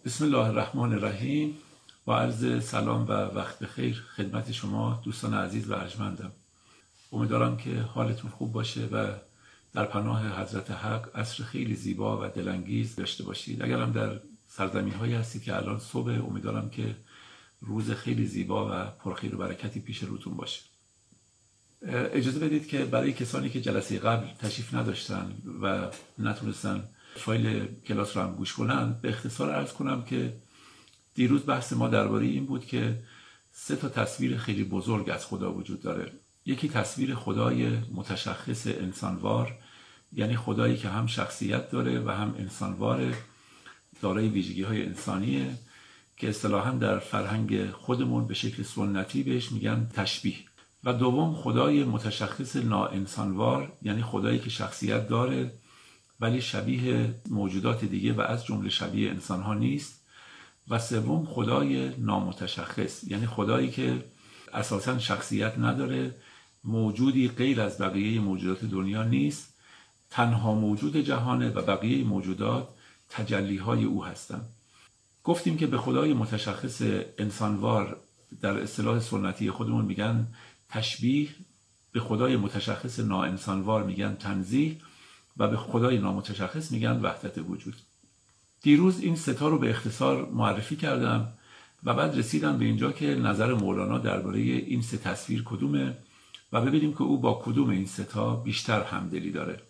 بسم الله الرحمن الرحیم. با عرض سلام و وقت بخیر خدمت شما دوستان عزیز و ارجمندم. امیدوارم که حالتون خوب باشه و در پناه حضرت حق عصر خیلی زیبا و دلانگیز داشته باشید. اگرم در سرزمین هایی هستید که الان صبح، امیدوارم که روز خیلی زیبا و پرخیر و برکتی پیش روتون باشه. اجازه بدید که برای کسانی که جلسه قبل تشریف نداشتن و نتونستن فایل کلاس رو هم گوش کنن، به اختصار عرض کنم که دیروز بحث ما درباره این بود که 3 تصویر خیلی بزرگ از خدا وجود داره. یکی تصویر خدای متشخص انسانوار، یعنی خدایی که هم شخصیت داره و هم انسانواره، دارای ویژگی‌های انسانیه که اصطلاحاً در فرهنگ خودمون به شکل سنتی بهش میگن تشبیه. و دوم خدای متشخص ناانسانوار، یعنی خدایی که شخصیت داره ولی شبیه موجودات دیگه و از جمله شبیه انسان‌ها نیست. و سوم خدای نامتشخص، یعنی خدایی که اساساً شخصیت نداره، موجودی غیر از بقیه موجودات دنیا نیست، تنها موجود جهانه و بقیه موجودات تجلی‌های او هستند. گفتیم که به خدای متشخص انسانوار در اصطلاح سنتی خودمون میگن تشبیه، به خدای متشخص ناانسانوار میگن تنزیه و به خدای نامتشخص میگن وحدت وجود. دیروز این 3 رو به اختصار معرفی کردم و بعد رسیدم به اینجا که نظر مولانا درباره این 3 تصویر کدومه و ببینیم که او با کدوم این 3 بیشتر همدلی داره.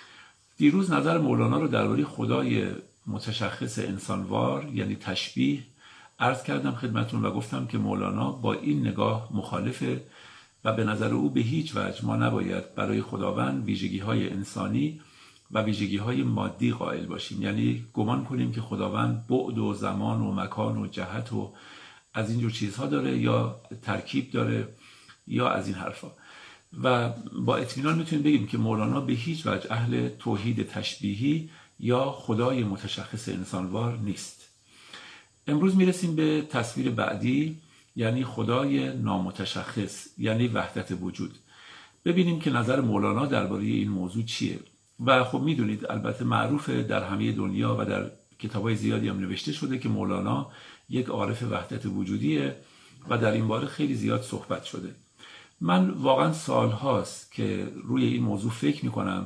دیروز نظر مولانا رو درباره خدای متشخص انسانوار یعنی تشبیه عرض کردم خدمتون و گفتم که مولانا با این نگاه مخالفه و به نظر او به هیچ وجه ما نباید برای خداوند ویژگی‌های انسانی و ویژگی‌های مادی قائل باشیم، یعنی گمان کنیم که خداوند بعد و زمان و مکان و جهت و از اینجور چیزها داره یا ترکیب داره یا از این حرفا. و با اطمینان میتونیم بگیم که مولانا به هیچ وجه اهل توحید تشبیهی یا خدای متشخص انسانوار نیست. امروز میرسیم به تصویر بعدی، یعنی خدای نامتشخص یعنی وحدت وجود. ببینیم که نظر مولانا درباره این موضوع چیه. و خب میدونید البته معروفه در همه دنیا و در کتابای زیادی هم نوشته شده که مولانا یک عارف وحدت وجودیه و در این باره خیلی زیاد صحبت شده. من واقعا سالهاست که روی این موضوع فکر میکنم،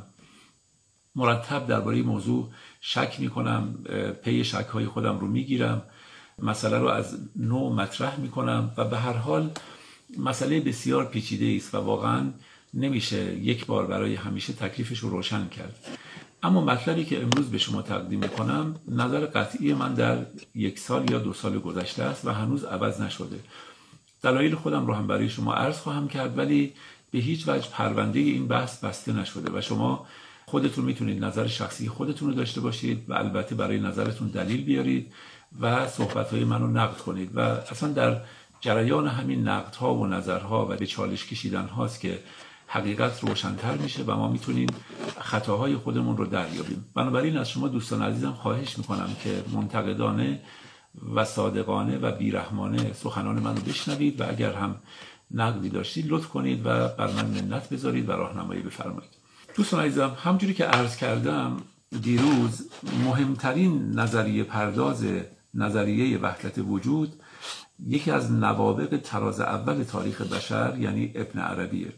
مرتب درباره این موضوع شک میکنم، پی شک‌های خودم رو میگیرم، مسئله رو از نو مطرح میکنم و به هر حال مسئله بسیار پیچیده است و واقعا نمیشه یک بار برای همیشه تکلیفش رو روشن کرد. اما مطلبی که امروز به شما تقدیم میکنم نظر قطعی من در 1 سال یا 2 سال گذشته است و هنوز عوض نشده. دلایل خودم رو هم برای شما عرض خواهم کرد ولی به هیچ وجه پرونده این بحث بسته نشده و شما خودتون میتونید نظر شخصی خودتون رو داشته باشید و البته برای نظرتون دلیل بیارید و صحبت‌های منو نقد کنید و اصلا در جریان همین نقدها و نظرها و به چالش کشیدن هاست که حقیقت روشن‌تر میشه و ما میتونیم خطاهای خودمون رو دریابیم. بنابراین از شما دوستان عزیزم خواهش میکنم که منتقدانه و صادقانه و بیرحمانه سخنان منو بشنوید و اگر هم نقدی داشتید لطف کنید و بر من منت بذارید و راهنمایی بفرمایید. دوستان عزیزم، همونجوری که عرض کردم دیروز، مهمترین نظریه پرداز نظریه وحدت وجود یکی از نوابغ طراز اول تاریخ بشر یعنی ابن عربیه.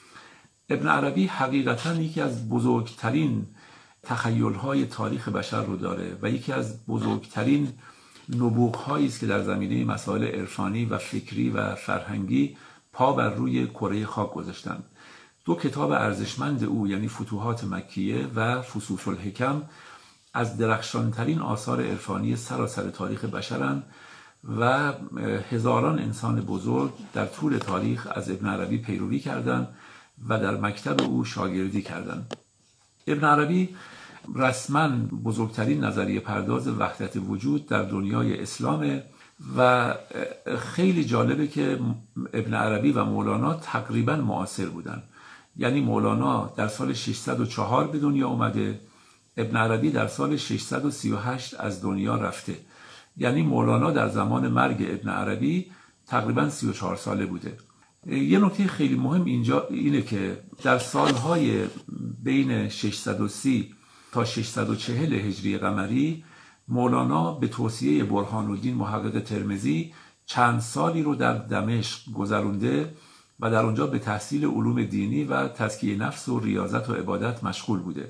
ابن عربی حقیقتاً یکی از بزرگترین تخیل‌های تاریخ بشر رو داره و یکی از بزرگترین نبوغ‌هایی است که در زمینه مسائل عرفانی و فکری و فرهنگی پا بر روی کره خاک گذاشتند. 2 کتاب ارزشمند او یعنی فتوحات مکیه و فصوص الحکم از درخشانترین آثار عرفانی سراسر تاریخ بشرند و هزاران انسان بزرگ در طول تاریخ از ابن عربی پیروی کردند و در مکتب او شاگردی کردند. ابن عربی رسما بزرگترین نظریه پرداز وحدت وجود در دنیای اسلامه و خیلی جالبه که ابن عربی و مولانا تقریبا معاصر بودن. یعنی مولانا در سال 604 به دنیا اومده، ابن عربی در سال 638 از دنیا رفته. یعنی مولانا در زمان مرگ ابن عربی تقریبا 34 ساله بوده. یه نکته خیلی مهم اینجا اینه که در سالهای بین 630 تا 640 هجری قمری مولانا به توصیه برهان الدین محقق ترمذی چند سالی رو در دمشق گذرونده و در اونجا به تحصیل علوم دینی و تزکیه نفس و ریاضت و عبادت مشغول بوده.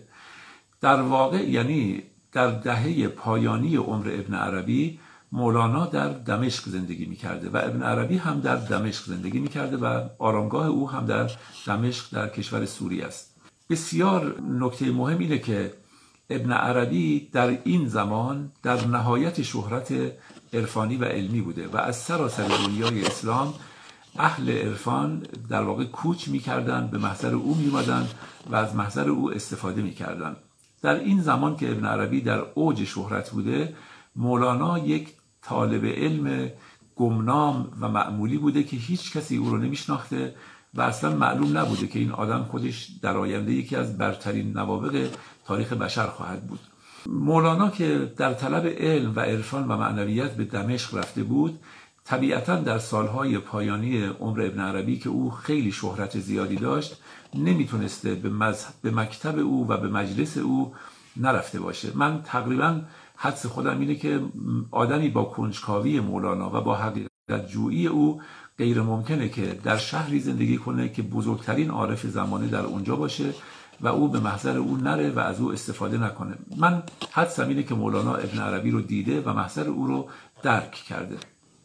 در واقع یعنی در دهه پایانی عمر ابن عربی مولانا در دمشق زندگی می‌کرده و ابن عربی هم در دمشق زندگی می‌کرده و آرامگاه او هم در دمشق در کشور سوریه است. بسیار نکته مهم اینه که ابن عربی در این زمان در نهایت شهرت عرفانی و علمی بوده و از سراسر دنیای اسلام اهل عرفان در واقع کوچ می‌کردند، به محضر او می‌آمدند و از محضر او استفاده می‌کردند. در این زمان که ابن عربی در اوج شهرت بوده، مولانا یک طالب علم گمنام و معمولی بوده که هیچ کسی او رو نمیشناخته و اصلا معلوم نبوده که این آدم خودش در آینده یکی از برترین نوابغ تاریخ بشر خواهد بود. مولانا که در طلب علم و عرفان و معنویت به دمشق رفته بود، طبیعتاً در سالهای پایانی عمر ابن عربی که او خیلی شهرت زیادی داشت نمیتونسته به مکتب او و به مجلس او نرفته باشه. من تقریباً حدس خودم اینه که آدمی با کنجکاوی مولانا و با حقیقت جویی او غیر ممکنه که در شهری زندگی کنه که بزرگترین عارف زمانه در اونجا باشه و او به محضر او نره و از او استفاده نکنه. من حدسم اینه که مولانا ابن عربی رو دیده و محضر او رو درک کرده.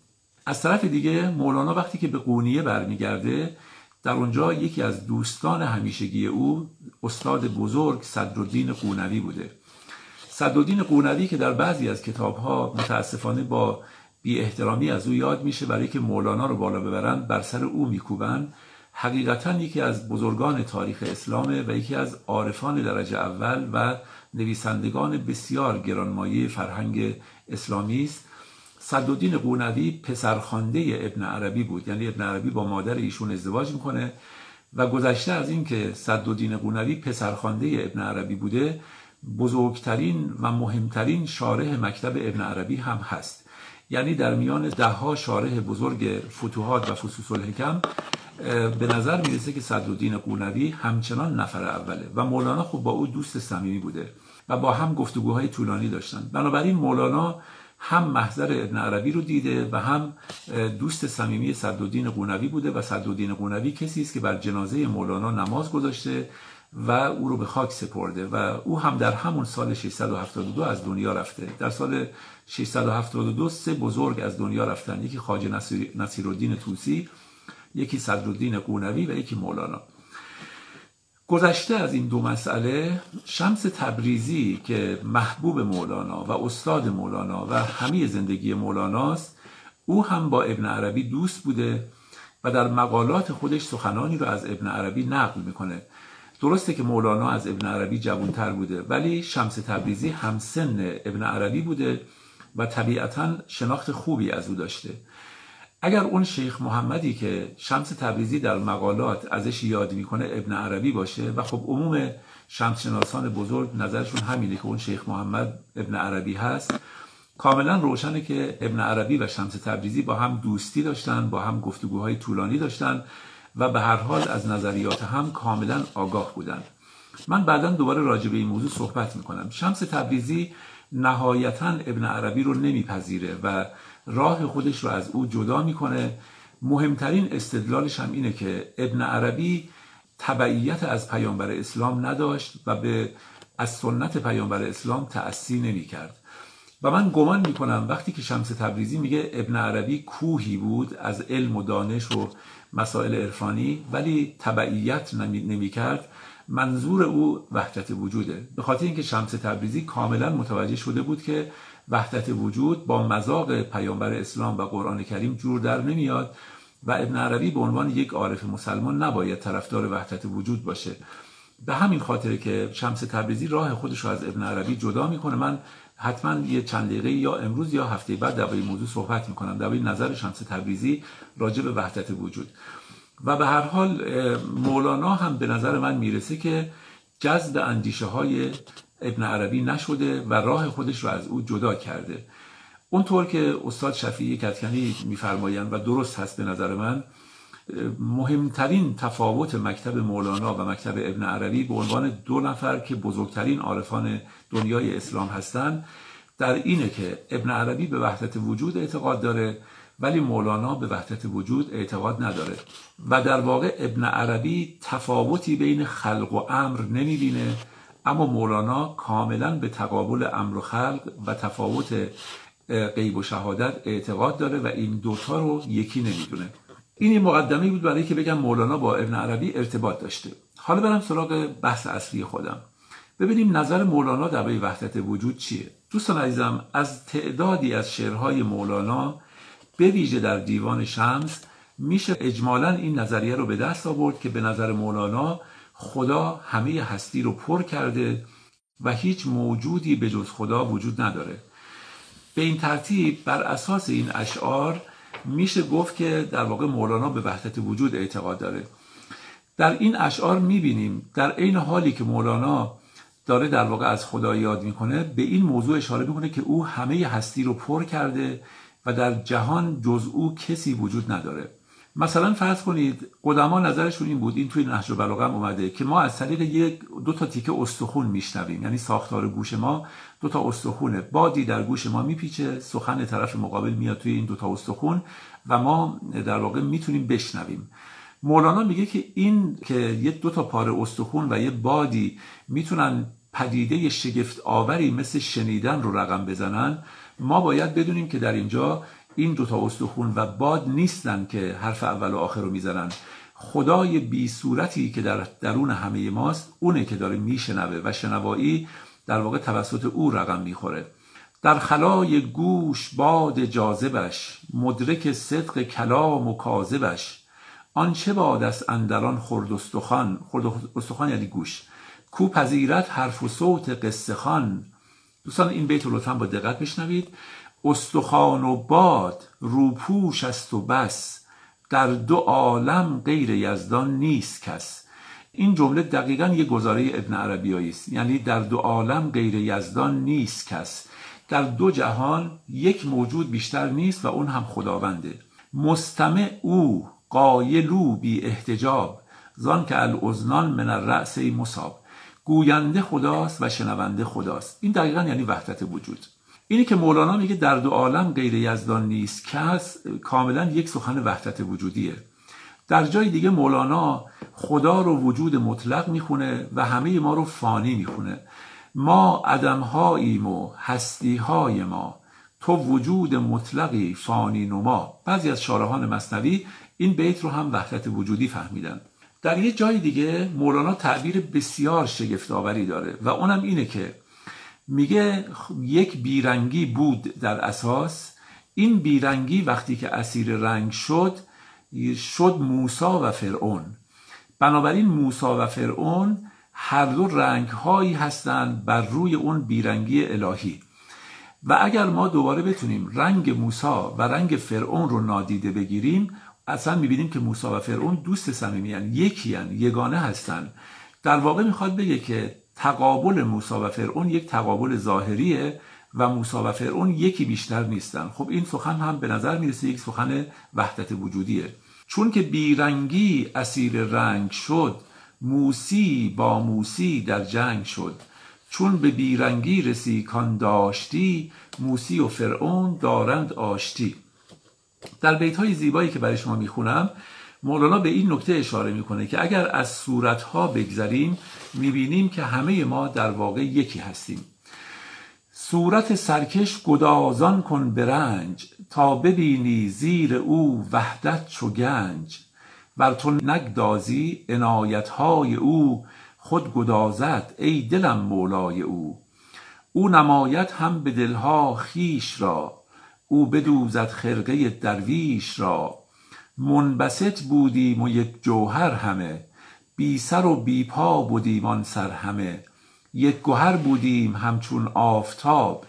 از طرف دیگه مولانا وقتی که به قونیه برمیگرده، در اونجا یکی از دوستان همیشگی او استاد بزرگ صدرالدین قونوی بوده. صدرالدین قونوی که در بعضی از کتاب‌ها متاسفانه با بی احترامی از او یاد میشه، برای که مولانا رو بالا ببرن بر سر او میکوبن، حقیقتاً یکی از بزرگان تاریخ اسلامه و یکی از عارفان درجه اول و نویسندگان بسیار گرانمایه فرهنگ اسلامی است. صدرالدین قونوی پسرخوانده ابن عربی بود، یعنی ابن عربی با مادر ایشون ازدواج میکنه و گذشته از این که صدرالدین قونوی پسرخوانده ابن عربی بوده، بزرگترین و مهمترین شارح مکتب ابن عربی هم هست. یعنی در میان دهها شارح بزرگ فتوحات و فصوص الحکم به نظر میرسه که صدرالدین قونوی همچنان نفر اوله و مولانا خب با او دوست صمیمی بوده و با هم گفتگوهای طولانی داشتن. بنابراین مولانا هم محضر ابن عربی رو دیده و هم دوست صمیمی صدرالدین قونوی بوده و صدرالدین قونوی کسی است که بر جنازه مولانا نماز گذاشته و او رو به خاک سپرده و او هم در همون سال 672 از دنیا رفته. در سال 672 سه بزرگ از دنیا رفتن، یکی خواجه نصیرالدین طوسی، یکی صدرالدین قونوی و یکی مولانا. گذشته از این دو مسئله، شمس تبریزی که محبوب مولانا و استاد مولانا و همه زندگی مولاناست، او هم با ابن عربی دوست بوده و در مقالات خودش سخنانی رو از ابن عربی نقل میکنه. درسته که مولانا از ابن عربی جوانتر بوده، ولی شمس تبریزی همسن ابن عربی بوده و طبیعتاً شناخت خوبی از او داشته. اگر اون شیخ محمدی که شمس تبریزی در مقالات ازش یاد میکنه ابن عربی باشه، و خب عموم شمس شناسان بزرگ نظرشون همینه که اون شیخ محمد ابن عربی هست، کاملا روشنه که ابن عربی و شمس تبریزی با هم دوستی داشتن، با هم گفتگوهای طولانی داشتن و به هر حال از نظریات هم کاملا آگاه بودن. من بعداً دوباره راجع به این موضوع صحبت میکنم. شمس تبریزی نهایتاً ابن عربی رو نمیپذیره و راه خودش رو از او جدا میکنه. مهمترین استدلالش هم اینه که ابن عربی تبعیت از پیامبر اسلام نداشت و از سنت پیامبر اسلام تأسی نمیکرد. و من گمان میکنم وقتی که شمس تبریزی میگه ابن عربی کوهی بود از علم و دانش و مسائل عرفانی ولی تبعیت نمیکرد، منظور او وحدت وجوده. به خاطر اینکه شمس تبریزی کاملا متوجه شده بود که وحدت وجود با مذاق پیامبر اسلام و قرآن کریم جور در نمیاد و ابن عربی به عنوان یک عارف مسلمان نباید طرفدار وحدت وجود باشه. به همین خاطر که شمس تبریزی راه خودش رو از ابن عربی جدا میکنه. من حتما یه چند دقیقه یا امروز یا هفته بعد در این موضوع صحبت میکنم، در این نظر شمس تبریزی راجع به وحدت وجود. و به هر حال مولانا هم به نظر من میرسه که جذب اندیشه های ابن عربی نشده و راه خودش رو از او جدا کرده. اونطور که استاد شفیعی کدکنی میفرمایند و درست هست به نظر من، مهمترین تفاوت مکتب مولانا و مکتب ابن عربی به عنوان دو نفر که بزرگترین عارفان دنیای اسلام هستند، در اینه که ابن عربی به وحدت وجود اعتقاد داره ولی مولانا به وحدت وجود اعتقاد نداره و در واقع ابن عربی تفاوتی بین خلق و امر نمیبینه، اما مولانا کاملا به تقابل امر و خلق و تفاوت غیب و شهادت اعتقاد داره و این دوتا رو یکی نمیدونه. این مقدمه بود برای که بگم مولانا با ابن عربی ارتباط داشته. حالا برم سراغ بحث اصلی خودم. ببینیم نظر مولانا درباره وحدت وجود چیه. دوستان عزیزم، از تعدادی از شعرهای مولانا به ویژه در دیوان شمس میشه اجمالاً این نظریه رو به دست آورد که به نظر مولانا خدا همه هستی رو پر کرده و هیچ موجودی به جز خدا وجود نداره. به این ترتیب بر اساس این اشعار میشه گفت که در واقع مولانا به وحدت وجود اعتقاد داره. در این اشعار میبینیم در عین حالی که مولانا داره در واقع از خدا یاد میکنه، به این موضوع اشاره میکنه که او همه هستی رو پر کرده و در جهان جز او کسی وجود نداره. مثلا فرض کنید قدما نظرشون این بود، این توی نهج البلاغه هم اومده، که ما از طریق دو تا تیکه استخون میشنویم، یعنی ساختار گوش ما دو تا استخونه، بادی در گوش ما میپیچه، سخن طرف مقابل میاد توی این دو تا استخون و ما در واقع میتونیم بشنویم. مولانا میگه که این که یه دو تا پاره استخون و یه بادی میتونن پدیده شگفت آوری مثل شنیدن رو رقم بزنن، ما باید بدونیم که در اینجا این دو تا استخون و باد نیستن که حرف اول و آخر رو میزنن. خدای بی صورتی که در درون همه ماست اونه که داره میشنوه و شنوایی در واقع توسط او رقم میخوره. در خلای گوش باد جاذبش، مدرک صدق کلام و کاذبش. آن چه باد است اندران خرد استخوان یعنی گوش، کو پذیرت حرف و صوت قصه خوان. دوستان این بیت رو لطفاً با دقت بشنوید. استخوان و باد روپوش است و بس، در دو عالم غیر یزدان نیست کس. این جمله دقیقاً یه گزاره ابن عربی است، یعنی در دو عالم غیر یزدان نیست کس. در دو جهان یک موجود بیشتر نیست و اون هم خداونده. مستمع او قایلو بی احتجاب، زان که الاذنان من الرأس مصاب. گوینده خداست و شنونده خداست. این دقیقاً یعنی وحدت وجود. اینی که مولانا میگه در دو عالم غیر یزدان نیست کس، کاملا یک سخن وحدت وجودیه. در جای دیگه مولانا خدا رو وجود مطلق میخونه و همه ما رو فانی میخونه. ما عدمهاییم و هستیهای ما، تو وجود مطلقی فانی نما. بعضی از شارحان مثنوی این بیت رو هم وحدت وجودی فهمیدن. در یه جای دیگه مولانا تعبیر بسیار شگفت‌آوری داره و اونم اینه که میگه یک بیرنگی بود در اساس، این بیرنگی وقتی که اسیر رنگ شد موسی و فرعون. بنابراین موسی و فرعون هر دو رنگ هایی هستند بر روی اون بیرنگی الهی و اگر ما دوباره بتونیم رنگ موسی و رنگ فرعون رو نادیده بگیریم، اصلا میبینیم که موسی و فرعون دوست صمیمی ان، یکی ان، یگانه هستن. در واقع میخواد بگه که تقابل موسی و فرعون یک تقابل ظاهریه و موسی و فرعون یکی بیشتر نیستن. خب این سخن هم به نظر میرسه یک سخن وحدت وجودیه. چون که بیرنگی اسیر رنگ شد، موسی با موسی در جنگ شد. چون به بیرنگی رسی کان داشتی، موسی و فرعون دارند آشتی. در بیت‌های زیبایی که برای شما میخونم مولانا به این نکته اشاره میکنه که اگر از صورتها بگذریم میبینیم که همه ما در واقع یکی هستیم. صورت سرکش گدازان کن به رنج، تا ببینی زیر او وحدت چو گنج. بر تو نگدازی عنایتهای او، خود گدازد ای دلم مولای او. او نماید هم به دلها خیش را، او بدوزد خرقه درویش را. منبسط بودیم و یک جوهر همه، بی سر و بی پا بودیم آن سر همه. یک گوهر بودیم همچون آفتاب،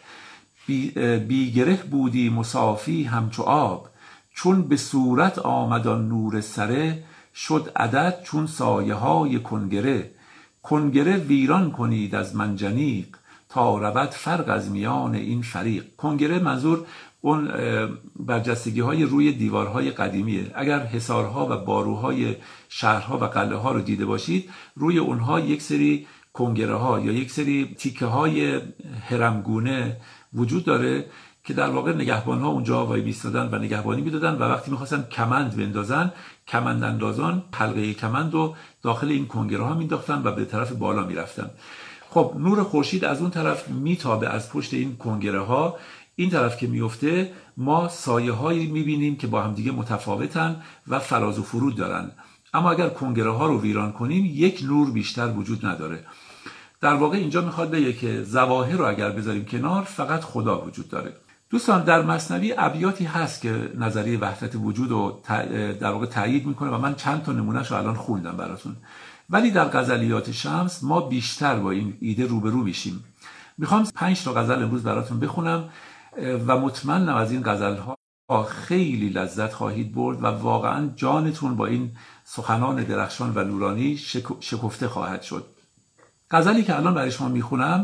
بی گره بودیم و صافی همچو آب. چون به صورت آمد آن نور سره، شد عدد چون سایه های کنگره. کنگره ویران کنید از منجنیق، تا رود فرق از میان این فریق. کنگره منظور اون برجستگی های روی دیوارهای قدیمیه. اگر حصارها و باروهای شهرها و قلعه ها رو دیده باشید، روی اونها یک سری کنگره ها یا یک سری تیکه های هرمگونه وجود داره که در واقع نگهبان‌ها اونجا وای میستادن و نگهبانی میدادن و وقتی میخواستن کمند بندازن، کمند اندازان حلقه کمند رو داخل این کنگره ها مینداختن و به طرف بالا میرفتن. خب نور خورشید از اون طرف میتابه از پشت این کنگره ها، این طرف که میفته ما سایه هایی میبینیم که با هم دیگه متفاوتن و فراز و فرود دارن. اما اگر کنگره ها رو ویران کنیم یک نور بیشتر وجود نداره. در واقع اینجا میخواد بگه که ظواهر رو اگر بذاریم کنار فقط خدا وجود داره. دوستان در مثنوی ابیاتی هست که نظریه وحدت وجود رو در واقع تایید میکنه و من چند تا نمونهش رو الان خوندم براتون. ولی در غزلیات شمس ما بیشتر با این ایده روبرو میشیم. میخوام 5 تا غزل امروز براتون بخونم و مطمئنم از این غزل‌ها خیلی لذت خواهید برد و واقعا جانتون با این سخنان درخشان و نورانی شکفته خواهد شد. غزلی که الان برای شما میخونم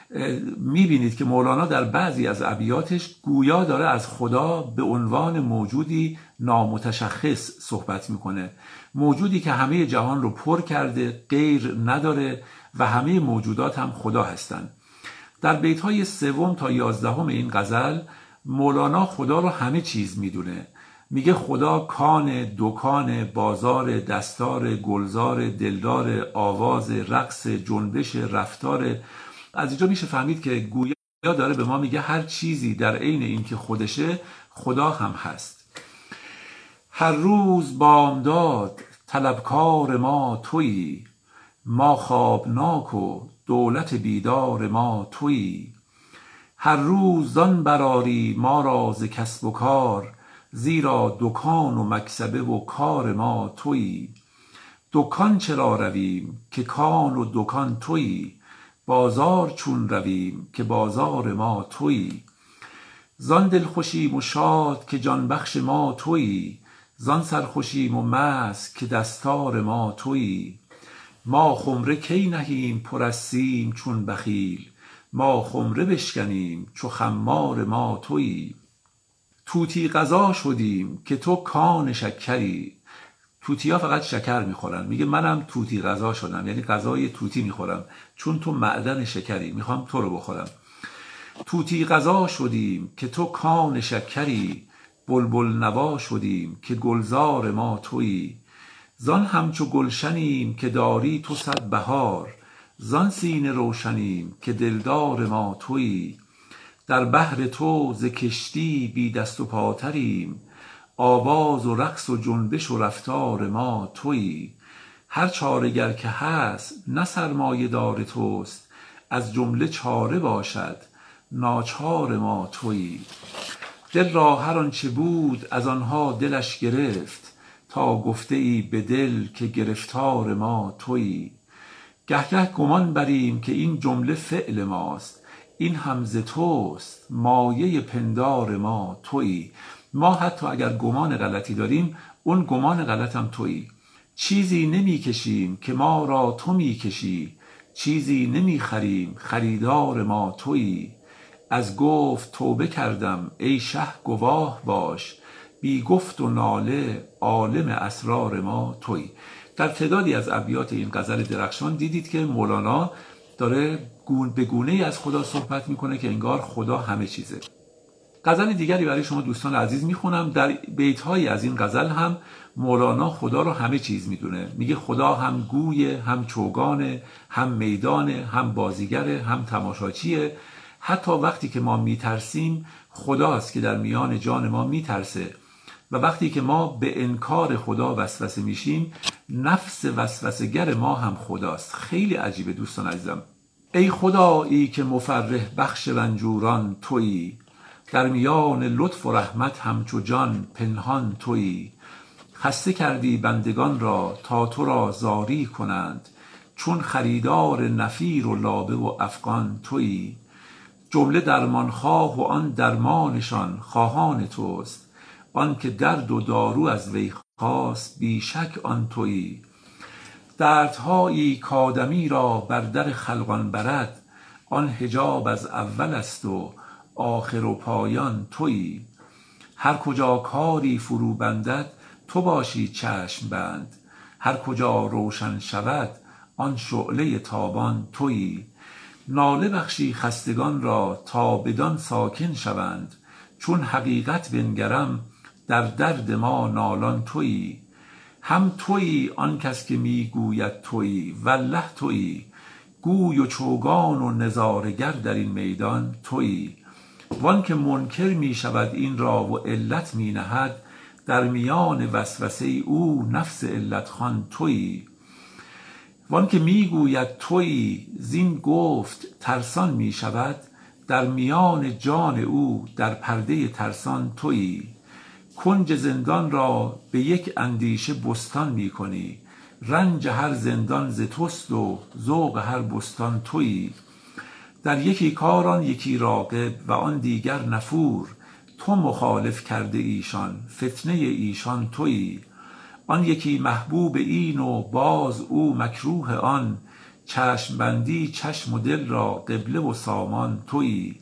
میبینید که مولانا در بعضی از ابیاتش گویا داره از خدا به عنوان موجودی نامتشخص صحبت میکنه، موجودی که همه جهان رو پر کرده، غیر نداره و همه موجودات هم خدا هستند. در بیت‌های 3 تا 11 این غزل مولانا خدا رو همه چیز میدونه. میگه خدا کان، دکان، بازار، دستار، گلزار، دلدار، آواز، رقص، جنبش، رفتار. از اینجا میشه فهمید که گویا داره به ما میگه هر چیزی در عین این که خودشه خدا هم هست. هر روز بامداد طلبکار ما تویی، ما خوابناک و دولت بیدار ما تویی. هر روز زان براری ما را ز کسب و کار، زیرا دکان و مکسبه و کار ما تویی. دکان چرا رویم که کان و دکان تویی، بازار چون رویم که بازار ما تویی. زان دلخوشیم و شاد که جان بخش ما تویی، زان سرخوشیم و مست که دستار ما تویی. ما خمره کی نهیم پر از سیم چون بخیل، ما خمره بشکنیم چو خمار ما تویی. طوطی غذا شدیم که تو کان شکری. طوطی ها فقط شکر میخورن، میگه منم طوطی غذا شدم، یعنی غذای طوطی میخورم چون تو معدن شکری، میخوام تو رو بخورم. طوطی غذا شدیم که تو کان شکری، بلبل نوا شدیم که گلزار ما تویی. زان همچو گلشنیم که داری تو صد بهار، زان سینه روشنیم که دلدار ما تویی. در بحر تو ز کشتی بی دست و پاتریم، آواز و رقص و جنبش و رفتار ما تویی. هر چاره‌گر که هست نه سرمایه دار توست، از جمله چاره باشد ناچار ما تویی. دل را هر آنچه بود از آنها دلش گرفت، تا گفته ای به دل که گرفتار ما تویی. گه گه گمان بریم که این جمله فعل ماست، این هم ز توست مایه پندار ما تویی. ما حتی اگر گمان غلطی داریم اون گمان غلط هم تویی. چیزی نمی کشیم که ما را تو می کشی، چیزی نمی خریم خریدار ما تویی. از گفت توبه کردم ای شه گواه باش، بی گفت و ناله عالم اسرار ما تویی. در تعدادی از ابیات این غزل درخشان دیدید که مولانا داره به گونه‌ای از خدا صحبت میکنه که انگار خدا همه چیزه. غزل دیگری برای شما دوستان عزیز میخونم. در بیت‌های از این غزل هم مولانا خدا رو همه چیز میدونه. میگه خدا هم گویه، هم چوگانه، هم میدانه، هم بازیگره، هم تماشاچیه. حتی وقتی که ما میترسیم خداست که در میان جان ما میترسه و وقتی که ما به انکار خدا وسوسه میشیم نفس وسوسه‌گر ما هم خداست. خیلی عجیبه دوستان عزیزم. ای خدایی که مفرح بخش رنجوران تویی، در میان لطف و رحمت همچو جان پنهان تویی. خسته کردی بندگان را تا تو را زاری کنند، چون خریدار نفیر و لابه و افغان تویی. جمله درمان خواه و آن درمانشان خواهان توست، آن که درد و دارو از وی خواست بی شک آن تویی. دردهایی کآدمی را بر در خلقان برد، آن حجاب از اول است و آخر و پایان تویی. هر کجا کاری فرو بندد تو باشی چشم بند، هر کجا روشن شود آن شعله تابان تویی. ناله بخشی خستگان را تا بدان ساکن شوند. چون حقیقت بنگرم در درد ما نالان تویی. هم تویی آن کس که می گوید تویی، والله تویی. گوی و چوگان و نظارگر در این میدان تویی. وان که منکر می شود این را و علت می نهد، در میان وسوسه او نفس علت خوان تویی. وان که می گوید تویی زین گفت ترسان می شود، در میان جان او در پرده ترسان تویی. کنج زندان را به یک اندیشه بستان می کنی. رنج هر زندان ز توست و ذوق هر بستان تویی. در یکی کار آن یکی راغب و آن دیگر نفور. تو مخالف کرده ایشان، فتنه ایشان تویی. آن یکی محبوب این و باز او مکروه آن. چشم بندی چشم و دل را قبله و سامان تویی.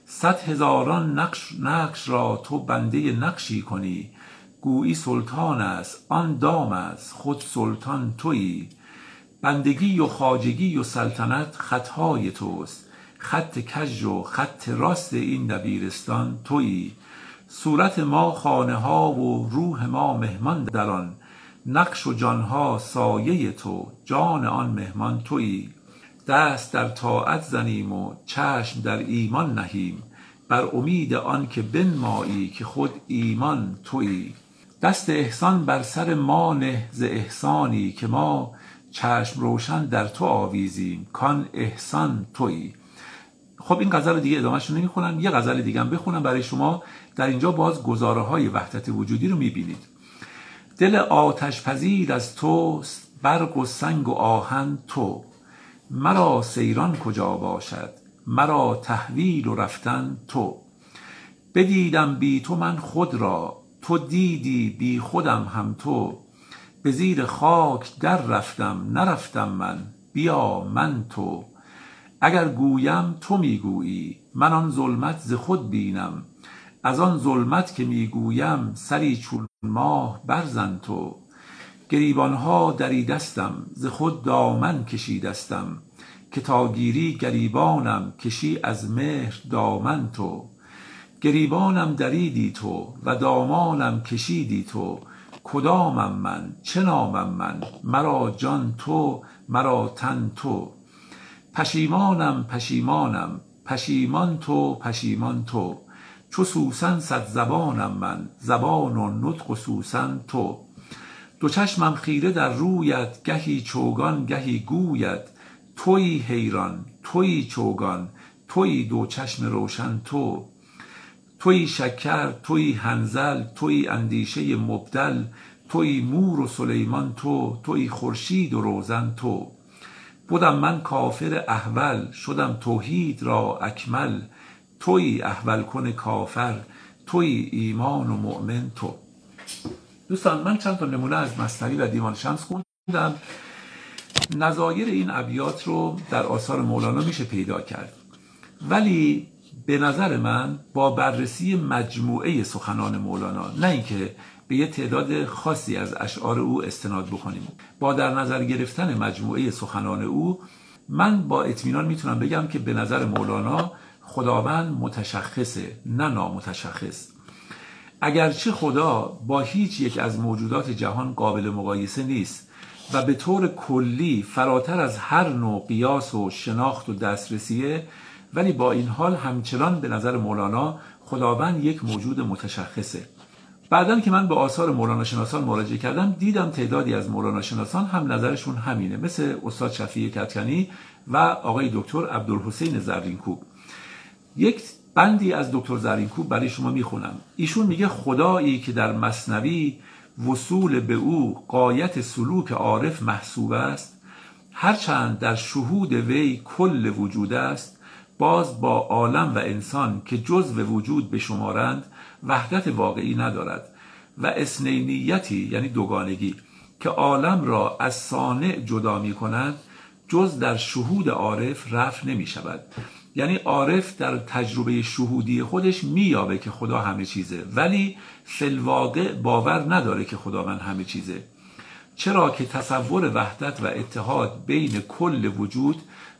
100,000 نقش را تو بنده نقشی کنی. گویی سلطان است آن دام است خود سلطان تویی. بندگی و خواجگی و سلطنت خطهای توست. خط کژ و خط راست این دبیرستان تویی. صورت ما خانه ها و روح ما مهمان در آن. نقش و جانها سایه تو، جان آن مهمان تویی. دست در طاعت زنیم و چشم در ایمان نهیم. بر امید آن که بنمایی که خود ایمان تویی. دست احسان بر سر ما نه ز احسانی که ما، چشم روشن در تو آویزیم کان احسان تویی. خب این غزل دیگه ادامهش رو نمیخونم، یه غزل دیگه هم بخونم برای شما. در اینجا باز گزاره های وحدت وجودی رو میبینید. دل آتش پذیر از توست، برق و سنگ و آهن تو. مرا سیران کجا باشد، مرا تحویل و رفتن تو. بدیدم بی تو من خود را، تو دیدی بی خودم هم تو. به زیر خاک در رفتم نرفتم من، بیا من تو. اگر گویم تو میگویی، من آن ظلمت ز خود بینم. از آن ظلمت که میگویم سری چون ماه برزن تو. گریبانها دریدستم ز خود دامن کشیدستم. که تا گیری گریبانم کشی از مهر دامن تو. گریبانم دریدی تو و دامانم کشیدی تو. کدامم من چه نامم من، مرا جان تو مرا تن تو. پشیمانم پشیمانم، پشیمان تو پشیمان تو. چو سوسن 100 زبانم من، زبان و نطق و سوسن تو. دو چشمم خیره در رویت، گهی چوگان گهی گویت. تویی حیران تویی چوگان، تویی دو چشم روشن تو. تویی شکر تویی حنظل، تویی اندیشه مبدل. تویی مور و سلیمان تو، تویی خورشید و روزن تو. بودم من کافر احول، شدم توحید را اکمل. تویی احول کن کافر، تویی ایمان و مؤمن تو. دوستان من چند تا نمونه از مثنوی و دیوان شمس خوندم. نظایر این ابیات رو در آثار مولانا میشه پیدا کرد، ولی به نظر من با بررسی مجموعه سخنان مولانا، نه اینکه به یه تعداد خاصی از اشعار او استناد بکنیم، با در نظر گرفتن مجموعه سخنان او، من با اطمینان میتونم بگم که به نظر مولانا خداوند متشخصه نه نامتشخص. اگرچه خدا با هیچ یک از موجودات جهان قابل مقایسه نیست و به طور کلی فراتر از هر نوع قیاس و شناخت و دسترسیه، ولی با این حال همچنان به نظر مولانا خداوند یک موجود متشخصه. بعدن که من به آثار مولانا شناسان مراجعه کردم، دیدم تعدادی از مولانا شناسان هم نظرشون همینه، مثل استاد شفیع کدکنی و آقای دکتر عبدالحسین زرینکوب. یک بندی از دکتر زرینکوب برای شما میخونم. ایشون میگه خدایی که در مثنوی وصول به او غایت سلوک عارف محسوب است، هرچند در شهود وی کل وجود است، باز با عالم و انسان که جزو وجود بشمارند وحدت واقعی ندارد و اثنینیتی یعنی دوگانگی که عالم را از صانع جدا می کند جز در شهود عارف رفع نمی شود. یعنی عارف در تجربه شهودی خودش میابه که خدا همه چیزه، ولی فی الواقع باور نداره که خداوند همه چیزه، چرا که تصور وحدت و اتحاد بین کل وجود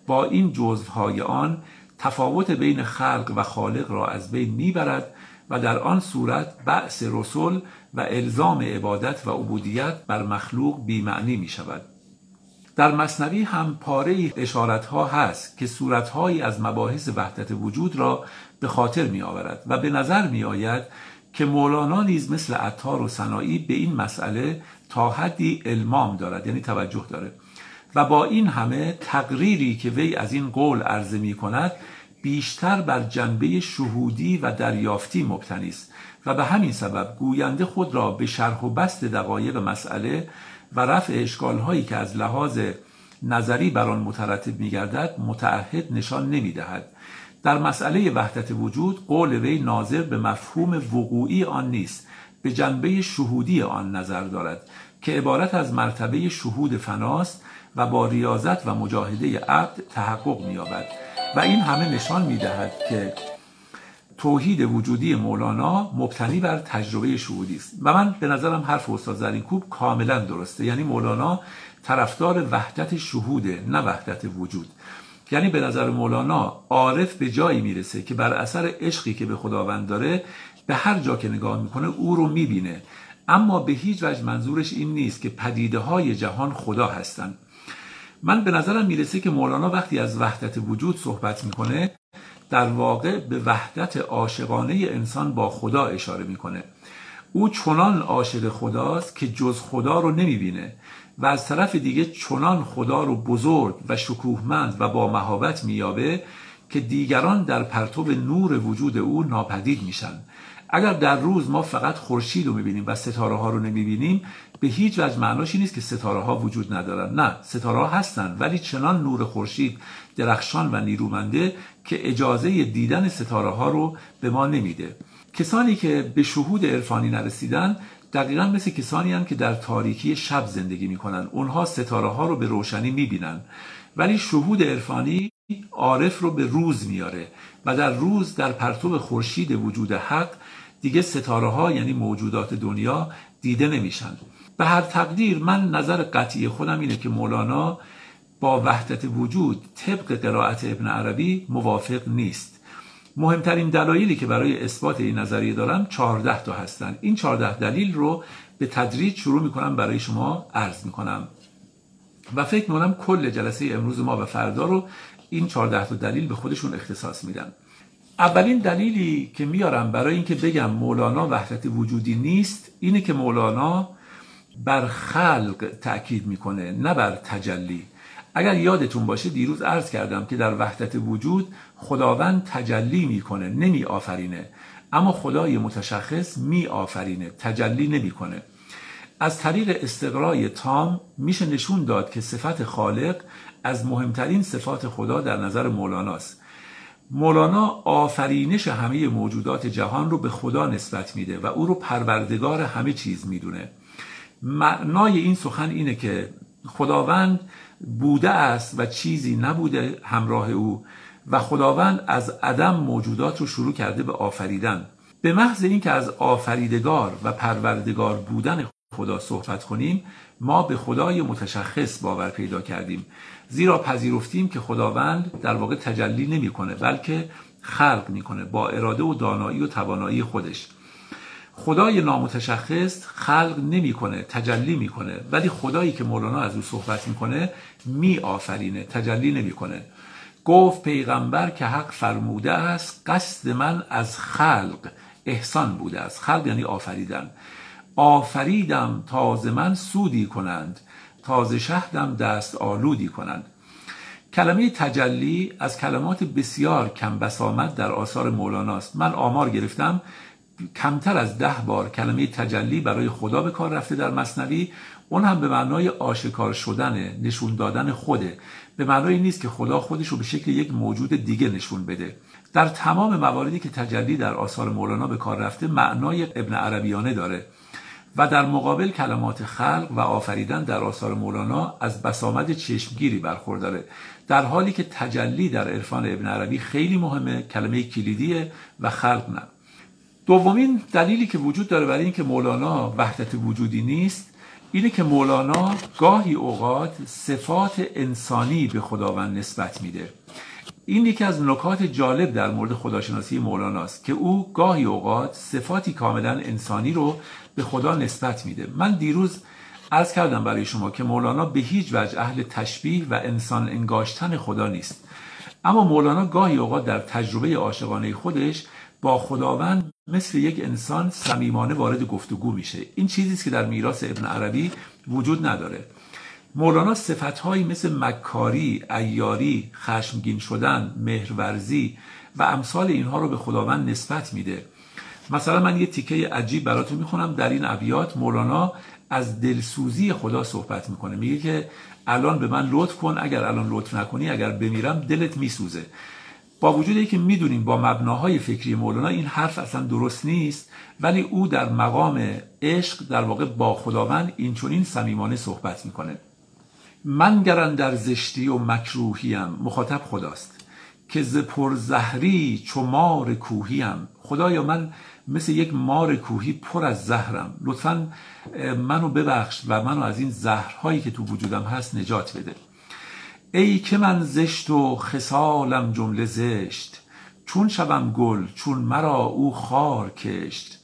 با این جزوهای آن تفاوت بین خلق و خالق را از بین میبرد و در آن صورت بعث رسول و الزام عبادت و عبودیت بر مخلوق بی‌معنی می شود. در مثنوی هم پاره اشارتها هست که صورتهایی از مباحث وحدت وجود را به خاطر می آورد و به نظر می آید که مولانا نیز مثل عطار و سنایی به این مسئله تا حدی المام دارد، یعنی توجه داره و با این همه تقریری که وی از این قول عرضه می کند بیشتر بر جنبه شهودی و دریافتی مبتنی است و به همین سبب گوینده خود را به شرح و بسط دقایق مسئله و رفع اشکالهایی که از لحاظ نظری بر آن مترتب می‌گردد متعهد نشان نمی‌دهد. در مسئله وحدت وجود قول وی ناظر به مفهوم وقوعی آن نیست، به جنبه شهودی آن نظر دارد که عبارت از مرتبه شهود فناست و با ریاضت و مجاهده عبد تحقق می‌یابد و این همه نشان می‌دهد که توحید وجودی مولانا مبتنی بر تجربه شهودی است و من به نظرم حرف استاد زرینکوب کاملا درسته. یعنی مولانا طرفدار وحدت شهوده، نه وحدت وجود. یعنی به نظر مولانا عارف به جایی میرسه که بر اثر عشقی که به خداوند داره به هر جا که نگاه میکنه او رو میبینه، اما به هیچ وجه منظورش این نیست که پدیده های جهان خدا هستند. من به نظرم میرسه که مولانا وقتی از وحدت وجود صحبت میکنه در واقع به وحدت عاشقانه انسان با خدا اشاره میکنه. او چنان عاشق خداست که جز خدا رو نمیبینه و از طرف دیگه چنان خدا رو بزرگ و شکوهمند و با مهابت مییابه که دیگران در پرتو نور وجود او ناپدید میشن. اگر در روز ما فقط خورشید رو میبینیم و ستاره ها رو نمیبینیم به هیچ وجه معناش نیست که ستاره ها وجود ندارن. نه، ستاره ها هستن، ولی چنان نور خورشید درخشان و نیرومنده که اجازه دیدن ستاره ها رو به ما نمیده. کسانی که به شهود عرفانی نرسیدن دقیقاً مثل کسانی هستند که در تاریکی شب زندگی میکنن. اونها ستاره ها رو به روشنی میبینن، ولی شهود عرفانی عارف رو به روز میاره و در روز در پرتو خورشید وجود حق دیگه ستاره ها یعنی موجودات دنیا دیده نمیشن. به هر تقدیر من نظر قطعی خودم اینه که مولانا با وحدت وجود طبق قرائت ابن عربی موافق نیست. مهمترین دلایلی که برای اثبات این نظریه دارم 14 تا هستن. این 14 دلیل رو به تدریج شروع میکنم برای شما عرض میکنم و فکر میکنم کل جلسه امروز ما و فردا رو این 14 تا دلیل به خودشون اختصاص میدن. اولین دلیلی که میارم برای اینکه بگم مولانا وحدت وجودی نیست اینه که مولانا بر خلق تأکید میکنه، نه بر تجلی. اگر یادتون باشه دیروز عرض کردم که در وحدت وجود خداوند تجلی میکنه، نمی آفرینه، اما خدای متشخص می آفرینه، تجلی نمیکنه. از طریق استقرای تام میشه نشون داد که صفت خالق از مهمترین صفات خدا در نظر مولاناست. مولانا آفرینش همه موجودات جهان رو به خدا نسبت میده و او رو پروردگار همه چیز میدونه. معنای این سخن اینه که خداوند بوده است و چیزی نبوده همراه او و خداوند از عدم موجودات رو شروع کرده به آفریدن. به محض اینکه از آفریدگار و پروردگار بودن خدا صحبت کنیم ما به خدای متشخص باور پیدا کردیم، زیرا پذیرفتیم که خداوند در واقع تجلی نمیکنه بلکه خلق میکنه با اراده و دانایی و توانایی خودش. خدای نامتشخص خلق نمیکنه، تجلی میکنه، ولی خدایی که مولانا از او صحبت میکنه می آفرینه، تجلی نمیکنه. گفت پیغمبر که حق فرموده است قصد من از خلق احسان بوده است. خلق یعنی آفریدن. آفریدم تازه من سودی کنند، تازه شهدم دست آلودی کنند. کلمه تجلی از کلمات بسیار کم بسامد در آثار مولاناست. من آمار گرفتم کمتر از 10 بار کلمه تجلی برای خدا به کار رفته در مثنوی، اون هم به معنای آشکار شدن، نشون دادن خوده. به معنای نیست که خدا خودش رو به شکل یک موجود دیگه نشون بده. در تمام مواردی که تجلی در آثار مولانا به کار رفته معنای ابن عربیانه داره و در مقابل کلمات خلق و آفریدن در آثار مولانا از بسامد چشمگیری برخورداره، در حالی که تجلی در عرفان ابن عربی خیلی مهمه، کلمه کلیدیه و خلق نه. دومین دلیلی که وجود داره برای اینکه مولانا وحدت وجودی نیست اینه که مولانا گاهی اوقات صفات انسانی به خداوند نسبت میده. این یکی از نکات جالب در مورد خداشناسی مولاناست که او گاهی اوقات صفاتی کاملا انسانی رو به خدا نسبت میده. من دیروز عرض کردم برای شما که مولانا به هیچ وجه اهل تشبیه و انسان انگاشتن خدا نیست، اما مولانا گاهی اوقات در تجربه عاشقانه خودش با خداوند مثل یک انسان صمیمانه وارد گفتگو میشه. این چیزی است که در میراث ابن عربی وجود نداره. مولانا صفتهایی مثل مکاری، عیاری، خشمگین شدن، مهرورزی و امثال اینها رو به خداوند نسبت میده. مثلا من یه تیکه عجیب براتون میخونم. در این ابیات مولانا از دلسوزی خدا صحبت میکنه. میگه که الان به من لطف کن، اگر الان لطف نکنی اگر بمیرم دلت میسوزه. با وجود اینکه میدونیم با مبناهای فکری مولانا این حرف اصلا درست نیست، ولی او در مقام عشق در واقع با خداوند این چنین صمیمانه صحبت میکنه. من گر اندر زشتی و مکروهیم، مخاطب خداست، که ز پرزهری چو مار کوهیم. خدایا من مثل یک مار کوهی پر از زهرم، لطفاً منو ببخش و منو از این زهرهایی که تو وجودم هست نجات بده. ای که من زشت و خصالم جمله زشت، چون شوم گل چون مرا او خار کشت.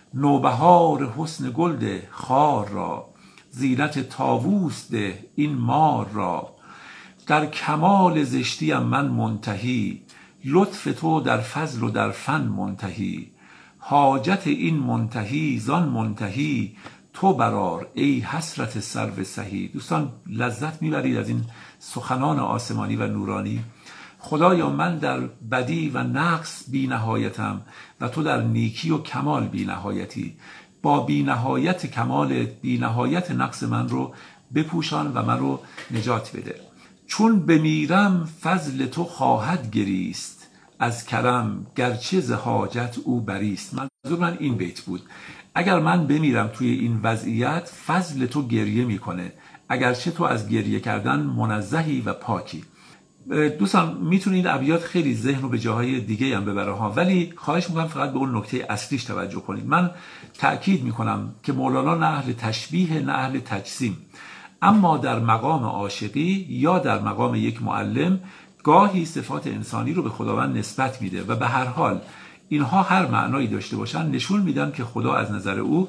نوبهار حسن گل ده خار را، زینت طاووس ده این مار را. در کمال زشتیم من منتهی، لطف تو در فضل و در فن منتهی. حاجت این منتهی زان منتهی، تو برار ای حسرت سرو سهی. دوستان لذت میبرید از این سخنان آسمانی و نورانی؟ خدایا من در بدی و نقص بی نهایتم و تو در نیکی و کمال بی نهایتی. با بی نهایت کمالت بی نهایت نقص من رو بپوشان و من رو نجات بده. چون بمیرم فضل تو خواهد گریست، از کرم گرچه ز حاجت او بریست. منظور من این بیت بود. اگر من بمیرم توی این وضعیت فضل تو گریه میکنه، اگرچه تو از گریه کردن منزهی و پاکی. دوستان میتونید ابیات خیلی ذهن رو به جاهای دیگه هم ببره ها، ولی خواهش میکنم فقط به اون نکته اصلیش توجه کنید. من تأکید میکنم که مولانا نه اهل تشبیه نه اهل تجسیم، اما در مقام عاشقی یا در مقام یک معلم گاهی صفات انسانی رو به خداوند نسبت میده و به هر حال اینها هر معنایی داشته باشن نشون میدن که خدا از نظر او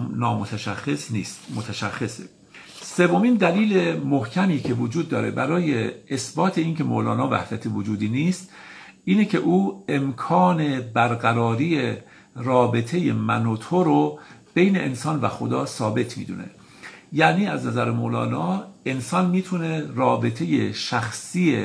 نامتشخص نیست، متشخصه. سومین دلیل محکمی که وجود داره برای اثبات این که مولانا وحدت وجودی نیست اینه که او امکان برقراری رابطه من و تو رو بین انسان و خدا ثابت میدونه. یعنی از نظر مولانا انسان میتونه رابطه شخصی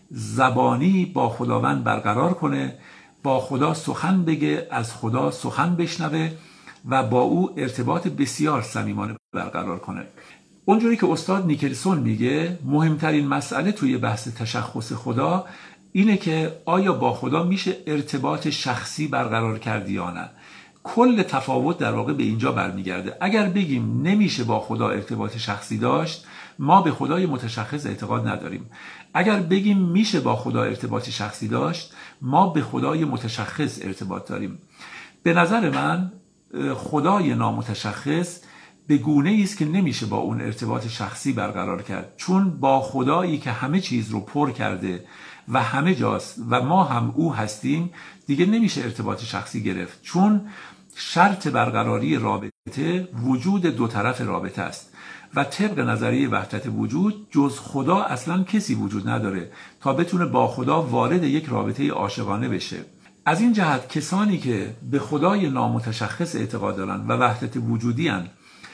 زبانی با خداوند برقرار کنه، با خدا سخن بگه، از خدا سخن بشنوه و با او ارتباط بسیار صمیمانه برقرار کنه. اونجوری که استاد نیکلسون میگه مهمترین مسئله توی بحث تشخص خدا اینه که آیا با خدا میشه ارتباط شخصی برقرار کرد یا نه. کل تفاوت در واقع به اینجا برمیگرده. اگر بگیم نمیشه با خدا ارتباط شخصی داشت، ما به خدای متشخص اعتقاد نداریم. اگر بگیم میشه با خدا ارتباط شخصی داشت، ما به خدای متشخص ارتباط داریم. به نظر من خدای نامتشخص به گونه‌ای است که نمیشه با اون ارتباط شخصی برقرار کرد، چون با خدایی که همه چیز رو پر کرده و همه جاست و ما هم او هستیم دیگه نمیشه ارتباط شخصی گرفت، چون شرط برقراری رابطه وجود دو طرف رابطه است و طبق نظریه وحدت وجود جز خدا اصلا کسی وجود نداره تا بتونه با خدا وارد یک رابطه عاشقانه بشه. از این جهت کسانی که به خدای نامتشخص اعتقاد دارن و وحدت وجودی هن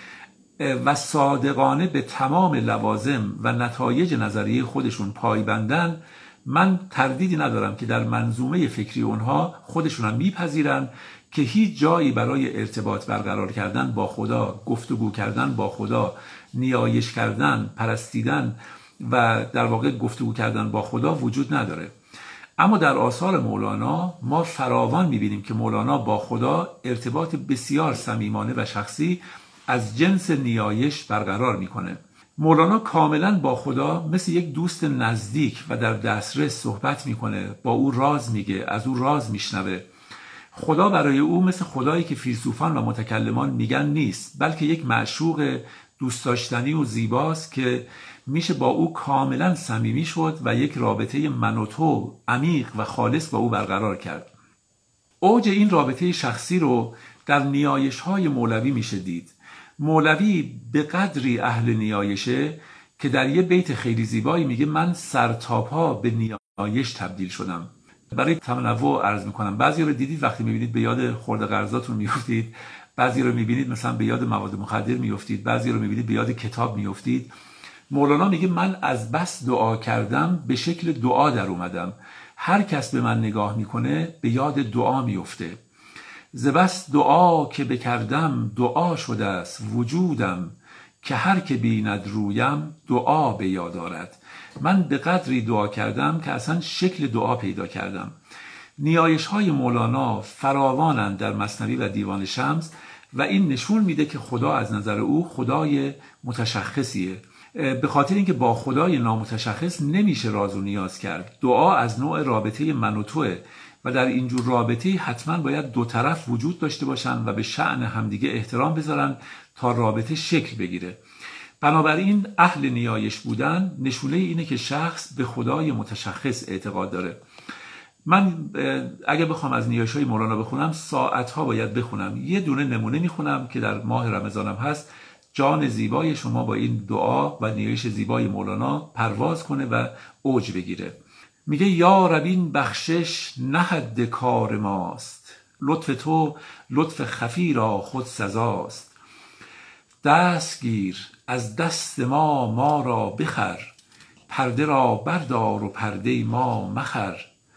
و صادقانه به تمام لوازم و نتایج نظریه خودشون پایبندن، من تردیدی ندارم که در منظومه فکری اونها خودشون هم میپذیرن که هیچ جایی برای ارتباط برقرار کردن با خدا، گفتگو کردن با خدا، نیایش کردن، پرستیدن و در واقع گفتگو کردن با خدا وجود نداره. اما در آثار مولانا ما فراوان میبینیم که مولانا با خدا ارتباط بسیار صمیمانه و شخصی از جنس نیایش برقرار میکنه. مولانا کاملا با خدا مثل یک دوست نزدیک و در دسترس صحبت میکنه، با او راز میگه، از او راز میشنوه. خدا برای او مثل خدایی که فیلسوفان و متکلمان میگن نیست، بلکه یک معشوق دوست داشتنی و زیباست که میشه با او کاملا صمیمی شد و یک رابطه من و تو عمیق و خالص با او برقرار کرد. اوج این رابطه شخصی رو در نیایش‌های مولوی میشه دید. مولوی به قدری اهل نیایشه که در یه بیت خیلی زیبایی میگه من سرتاپا به نیایش تبدیل شدم. برای تنوع عرض میکنم، بعضی رو دیدید وقتی میبینید به یاد خرده قرضاتون میفتید، بعضی رو میبینید مثلا به یاد مواد مخدر میفتید، بعضی رو میبینید به یاد کتاب میفتید. مولانا میگه من از بس دعا کردم به شکل دعا در اومدم، هر کس به من نگاه میکنه به یاد دعا میفته. ز بس دعا که بکردم دعا شده است وجودم، که هر که بیند رویم دعا به یاد آرد. من به قدری دعا کردم که اصلا شکل دعا پیدا کردم. نیایش های مولانا فراوانند در مثنوی و دیوان شمس و این نشون میده که خدا از نظر او خدای متشخصیه. به خاطر اینکه با خدای نامتشخص نمیشه راز و نیاز کرد. دعا از نوع رابطه من و توه و در اینجور رابطه حتما باید دو طرف وجود داشته باشن و به شأن همدیگه احترام بذارن تا رابطه شکل بگیره. بنابراین اهل نیایش بودن نشونه اینه که شخص به خدای متشخص اعتقاد داره. من اگه بخوام از نیایش‌های مولانا بخونم ساعت‌ها باید بخونم. یه دونه نمونه میخونم که در ماه رمضانم هست. جان زیبای شما با این دعا و نیایش زیبای مولانا پرواز کنه و اوج بگیره. میگه یا رب این بخشش نه حد کار ماست، لطف تو لطف خفی را خود سزاست. دست گیر از دست ما را بخر، پرده را بردار و پرده ما مخر.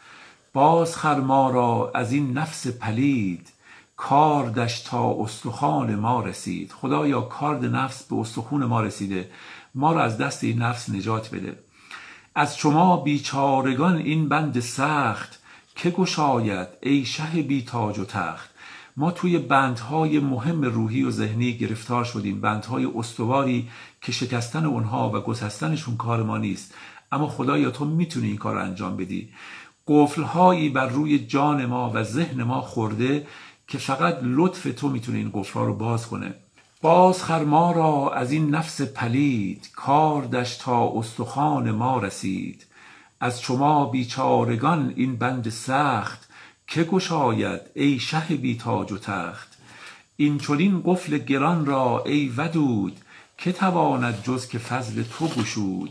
باز خر ما را از این نفس پلید، کاردش تا استخوان ما رسید. خدایا کارد نفس به استخون ما رسیده، ما را از دست این نفس نجات بده. از شما بیچارگان این بند سخت، که گشاید ای شه بی تاج و تخت. ما توی بندهای مهم روحی و ذهنی گرفتار شدیم، بندهای استواری که شکستن اونها و گسستنشون کار ما نیست، اما خدایا تو میتونی این کار رو انجام بدی. قفلهایی بر روی جان ما و ذهن ما خورده که فقط لطف تو میتونه این قفلها رو باز کنه. باز خر ما را از این نفس پلید، کاردش تا استخوان ما رسید. از شما بیچارگان این بند سخت، که گشاید ای شه بی تاج و تخت. این چنین قفل گران را ای ودود، که تواند جز که فضل تو گشود.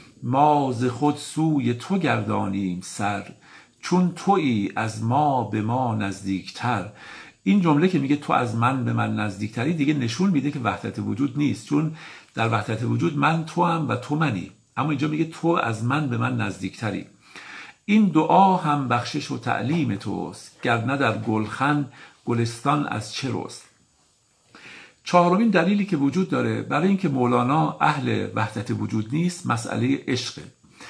ما ز خود سوی تو گردانیم سر، چون تویی از ما به ما نزدیکتر. این جمله که میگه تو از من به من نزدیکتری دیگه نشون میده که وحدت وجود نیست، چون در وحدت وجود من تو هم و تو منی، اما اینجا میگه تو از من به من نزدیکتری. این دعا هم بخشش و تعلیم توست، گر نه در گلخن گلستان از چه رست. چهارمین دلیلی که وجود داره برای اینکه مولانا اهل وحدت وجود نیست مسئله عشقه.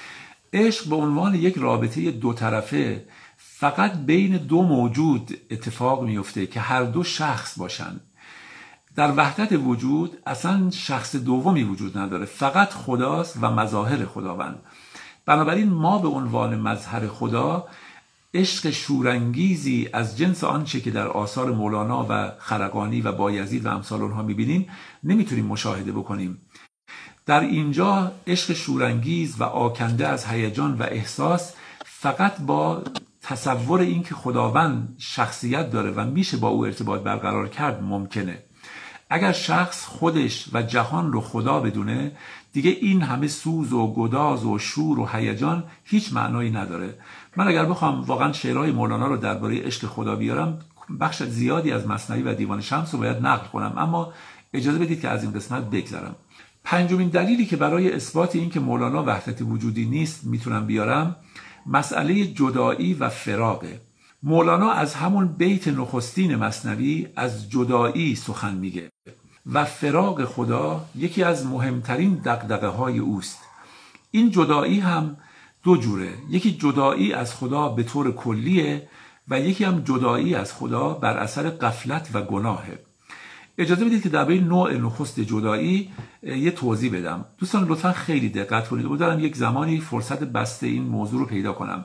عشق به عنوان یک رابطه دو طرفه فقط بین دو موجود اتفاق میفته که هر دو شخص باشن. در وحدت وجود اصلا شخص دومی وجود نداره، فقط خداست و مظاهر خداوند. بنابراین ما به عنوان مظهر خدا عشق شورانگیزی از جنس آنچه که در آثار مولانا و خرقانی و بایزید و امثال اونها میبینیم نمیتونیم مشاهده بکنیم. در اینجا عشق شورانگیز و آکنده از هیجان و احساس فقط با تصور این که خداوند شخصیت داره و میشه با او ارتباط برقرار کرد ممکنه. اگر شخص خودش و جهان رو خدا بدونه دیگه این همه سوز و گداز و شور و هیجان هیچ معنایی نداره. من اگر بخوام واقعا شعرهای مولانا رو درباره عشق خدا بیارم بخش زیادی از مثنوی و دیوان شمس رو باید نقل کنم، اما اجازه بدید که از این قسمت بگذرم. پنجمین دلیلی که برای اثبات این که مولانا وحدت وجودی نیست میتونم بیارم مسئله جدایی و فراقه. مولانا از همون بیت نخستین مثنوی از جدایی سخن میگه و فراق خدا یکی از مهمترین دغدغه های اوست. این جدایی هم دو جوره، یکی جدایی از خدا به طور کلیه و یکی هم جدایی از خدا بر اثر غفلت و گناهه. اجازه بدید که درباره نوع نخست جدایی یه توضیح بدم. دوستان لطفا خیلی دقت کنید و دارم یک زمانی فرصت بسته این موضوع رو پیدا کنم.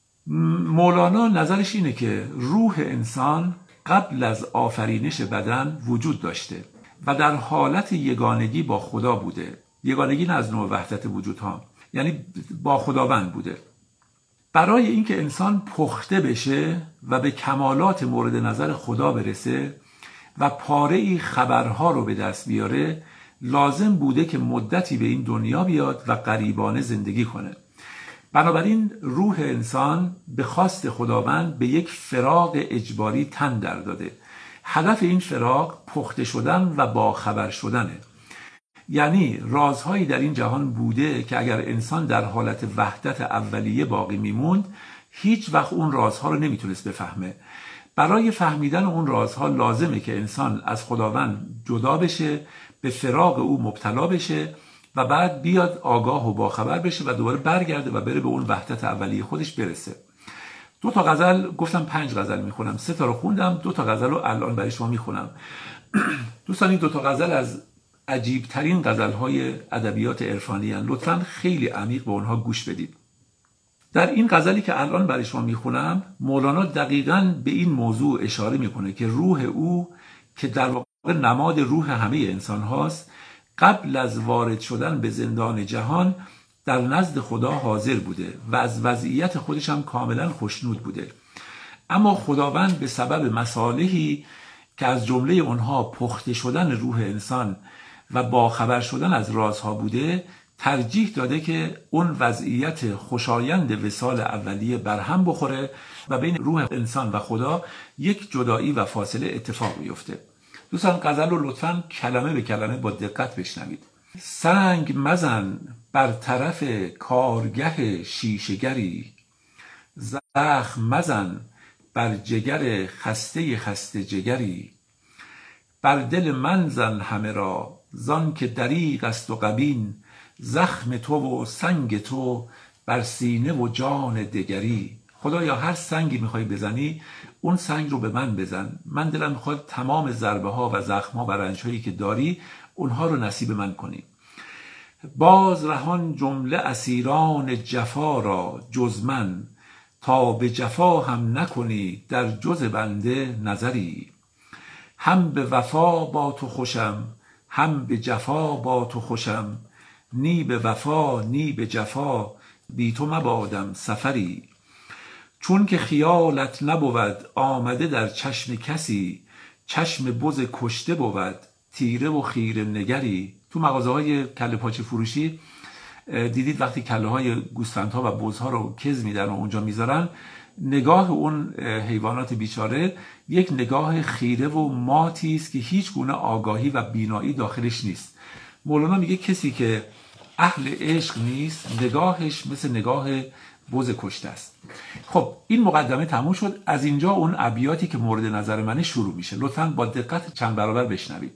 مولانا نظرش اینه که روح انسان قبل از آفرینش بدن وجود داشته و در حالت یگانگی با خدا بوده. یگانگی نه از نوع وحدت وجودها، یعنی با خداوند بوده. برای اینکه انسان پخته بشه و به کمالات مورد نظر خدا برسه و پاره‌ای خبرها رو به دست بیاره، لازم بوده که مدتی به این دنیا بیاد و غریبانه زندگی کنه. بنابراین روح انسان به خواست خداوند به یک فراق اجباری تن در داده. هدف این فراق پخته شدن و باخبر شدنه. یعنی رازهایی در این جهان بوده که اگر انسان در حالت وحدت اولیه باقی میموند، هیچ وقت اون رازها رو نمیتونست بفهمه. برای فهمیدن اون رازها لازمه که انسان از خداوند جدا بشه، به فراق او مبتلا بشه و بعد بیاد آگاه و باخبر بشه و دوباره برگرده و بره به اون وحدت اولیه خودش برسه. 2 تا غزل گفتم، 5 غزل میخونم، 3 تا رو خوندم، 2 تا غزل رو الان برای شما میخونم. دوستان این 2 تا غزل از عجیب ترین غزل های ادبیات عرفانی هستند. لطفاً خیلی عمیق به اونها گوش بدید. در این غزلی که الان برای شما میخونم، مولانا دقیقاً به این موضوع اشاره میکنه که روح او که در واقع نماد روح همه انسان هاست، قبل از وارد شدن به زندان جهان در نزد خدا حاضر بوده و از وضعیت خودش هم کاملا خوشنود بوده. اما خداوند به سبب مصالحی که از جمله اونها پخته شدن روح انسان و باخبر شدن از رازها بوده، ترجیح داده که اون وضعیت خوشایند وصال اولیه برهم بخوره و بین روح انسان و خدا یک جدایی و فاصله اتفاق بیفته. دوستان غزل رو لطفاً کلمه به کلمه با دقت بشنوید. سنگ مزن بر طرف کارگه شیشه‌گری، زخم مزن بر جگر خسته خسته جگری، بر دل من زن همه را زان که دریغ است و غبین، زخم تو و سنگ تو بر سینه و جان دگری. خدایا هر سنگی میخوای بزنی، اون سنگ رو به من بزن. من دلم میخواد تمام ضربه ها و زخم ها و رنج هایی که داری اونها رو نصیب من کنی. باز رهان جمله اسیران جفا را جز من، تا به جفا هم نکنی در جز بنده نظری. هم به وفا با تو خوشم، هم به جفا با تو خوشم، نی به وفا نی به جفا بی تو مبادم سفری. چون که خیالت نبود آمده در چشم کسی، چشم بز کشته بود تیره و خیره نگری. تو مغازه های کله پاچه فروشی دیدید وقتی کله های گوسفندها و بزها رو کز میدن و اونجا میذارن، نگاه اون حیوانات بیچاره یک نگاه خیره و ماتی است که هیچ گونه آگاهی و بینایی داخلش نیست. مولانا میگه کسی که اهل عشق نیست، نگاهش مثل نگاه بز کشته است. خب این مقدمه تموم شد. از اینجا اون ابیاتی که مورد نظر منه شروع میشه. لطفاً با دقت چند برابر بشنوید.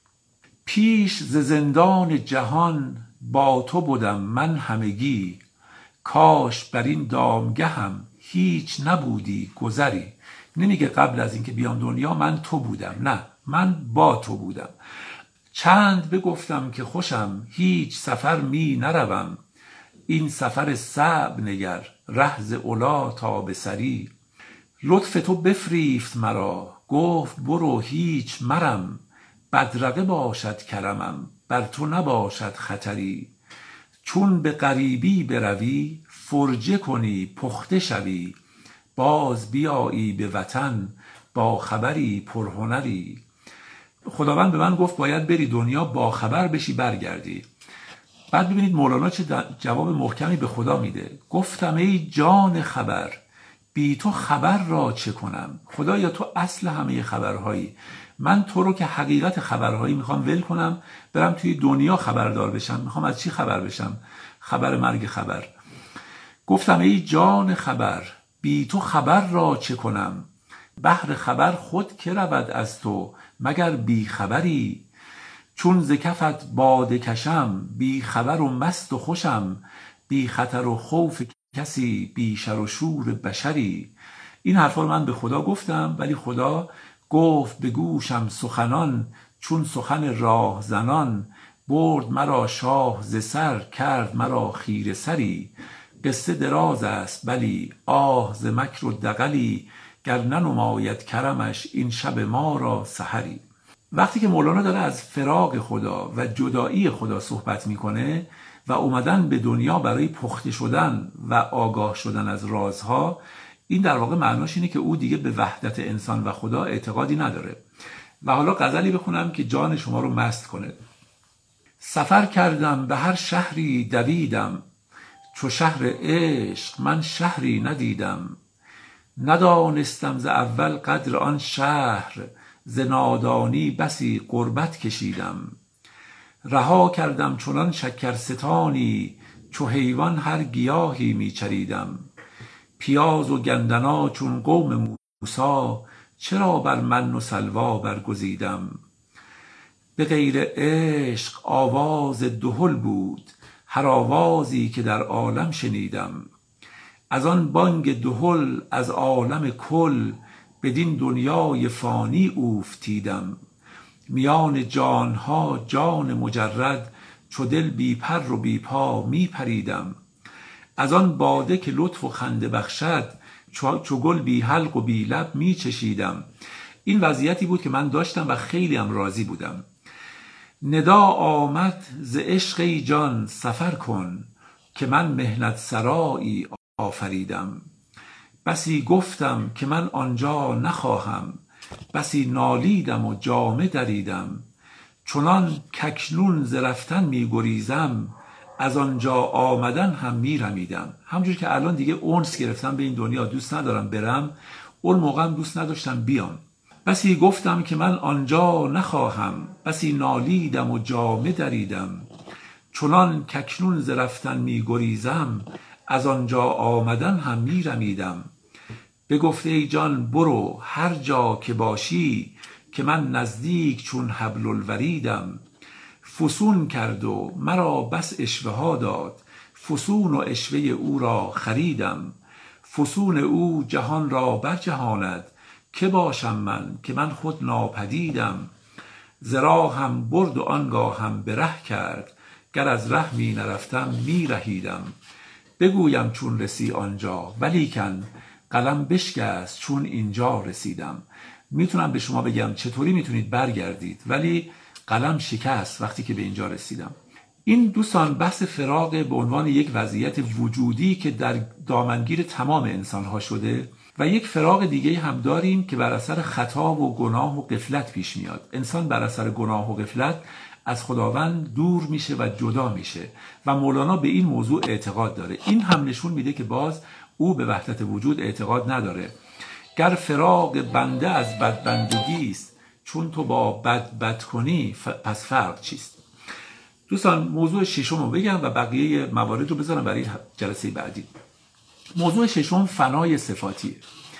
پیش ز زندان جهان با تو بودم من همگی، کاش بر این دامگه هم هیچ نبودی گذری. نمیگه قبل از اینکه بیام دنیا من تو بودم، نه، من با تو بودم. چند بگفتم که خوشم هیچ سفر می نروم، این سفر صعب نگر ره ز علا تا به سری. لطف تو بفریفت مرا گفت برو هیچ مرم، بدرقه باشد کرمم بر تو نباشد خطری. چون به غریبی بروی فرجه کنی پخته شوی، باز بیایی به وطن با خبری پرهنری. خداوند به من گفت باید بری دنیا با خبر بشی برگردی. بعد ببینید مولانا چه جواب محکمی به خدا میده. گفتم ای جان خبر بی تو خبر را چه کنم. خدایا تو اصل همه خبرهایی، من تو رو که حقیقت خبرهایی میخوام ول کنم برم توی دنیا خبردار بشم. میخوام از چی خبر بشم؟ خبر مرگ خبر. گفتم ای جان خبر بی تو خبر را چه کنم، بهر خبر خود که رود از تو مگر بی خبری. چون ز کفت باده کشم بی خبر و مست و خوشم، بی خطر و خوف کسی بی شر و شور بشری. این حرفا رو من به خدا گفتم، ولی خدا گفت به گوشم سخنان چون سخن راه زنان، برد مرا شاه ز سر کرد مرا خیره سری. قصه دراز است بلی آه ز مکر و دغلی، گر ننماید کرمش این شب ما را سحری. وقتی که مولانا داره از فراق خدا و جدایی خدا صحبت میکنه و اومدن به دنیا برای پخته شدن و آگاه شدن از رازها، این در واقع معناش اینه که او دیگه به وحدت انسان و خدا اعتقادی نداره. و حالا غزلی بخونم که جان شما رو مست کنه. سفر کردم به هر شهری دویدم، چو شهر عشق من شهری ندیدم. ندانستم ز اول قدر آن شهر، ز نادانی بسی غربت کشیدم. رها کردم چنان شکرستانی، چو حیوان هر گیاهی می چریدم. پیاز و گندنا چون قوم موسی، چرا بر من و سلوا برگزیدم. به غیر عشق آواز دهل بود، هر آوازی که در عالم شنیدم. از آن بانگ دهل از عالم کل، بدین دنیای فانی اوفتیدم. میان جانها جان مجرد، چو دل بی پر و بی پا می پریدم. از آن باده که لطف و خنده بخشد، چو گل بی حلق و بی لب می چشیدم. این وضعیتی بود که من داشتم و خیلی هم راضی بودم. ندا آمد ز عشق ای جان سفر کن، که من محنت سرایی آفریدم. بسی گفتم که من آنجا نخواهم، بسی نالیدم و جامه دریدم. چنان کاکنون ز رفتن می گریزم، از آنجا آمدن هم می رمیدم. همونجور که الان دیگه اونس گرفتم به این دنیا، دوست ندارم برم، اون موقع هم دوست نداشتم بیام. بسی گفتم که من آنجا نخواهم، بسی نالیدم و جامه دریدم. چنان کاکنون ز رفتن می گریزم، از آنجا آمدن هم می رمیدم. بگفت ای جان برو هر جا که باشی، که من نزدیک چون حبل الوریدم. فسون کرد و مرا بس اشوه ها داد، فسون و اشوه او را خریدم. فسون او جهان را برجهاند، که باشم من که من خود ناپدیدم. ز راهم برد و آنگاهم به ره کرد، گر از ره می نرفتم می رهیدم. بگویم چون رسی آنجا ولیکن، قلم بشکست چون اینجا رسیدم. میتونم به شما بگم چطوری میتونید برگردید، ولی قلم شکست وقتی که به اینجا رسیدم. این دوستان بحث فراق به عنوان یک وضعیت وجودی که در دامنگیر تمام انسانها شده و یک فراق دیگه هم داریم که بر اثر خطا و گناه و غفلت پیش میاد. انسان بر اثر گناه و غفلت از خداوند دور میشه و جدا میشه و مولانا به این موضوع اعتقاد داره. این هم نشون میده که باز او به وحدت وجود اعتقاد نداره. گر فراق بنده از بدبندگی است، چون تو با بد کنی پس فرق چیست؟ دوستان موضوع ششم رو بگم و بقیه موارد رو بذارم برای جلسه بعدی. موضوع ششم فنای صفاتیه.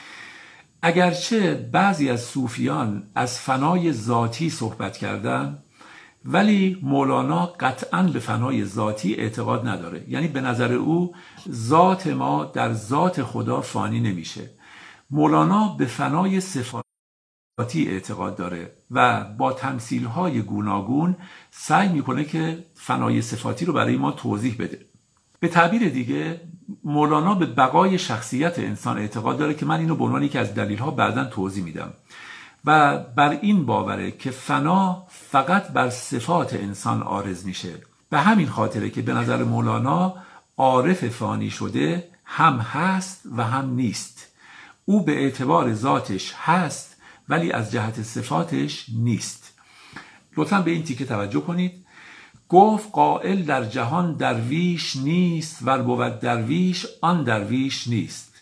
اگرچه بعضی از صوفیان از فنای ذاتی صحبت کردن، ولی مولانا قطعاً به فنای ذاتی اعتقاد نداره. یعنی به نظر او ذات ما در ذات خدا فانی نمیشه. مولانا به فنای صفاتی اعتقاد داره و با تمثیل‌های گوناگون سعی میکنه که فنای صفاتی رو برای ما توضیح بده. به تعبیر دیگه مولانا به بقای شخصیت انسان اعتقاد داره که من اینو به عنوان یکی از دلیل‌ها بعداً توضیح میدم و بر این باوره که فنا فقط بر صفات انسان عارض میشه. به همین خاطره که به نظر مولانا عارف فانی شده هم هست و هم نیست. او به اعتبار ذاتش هست ولی از جهت صفاتش نیست. لطفاً به این تیکه توجه کنید. گفت قائل در جهان درویش نیست، ور بود درویش آن درویش نیست.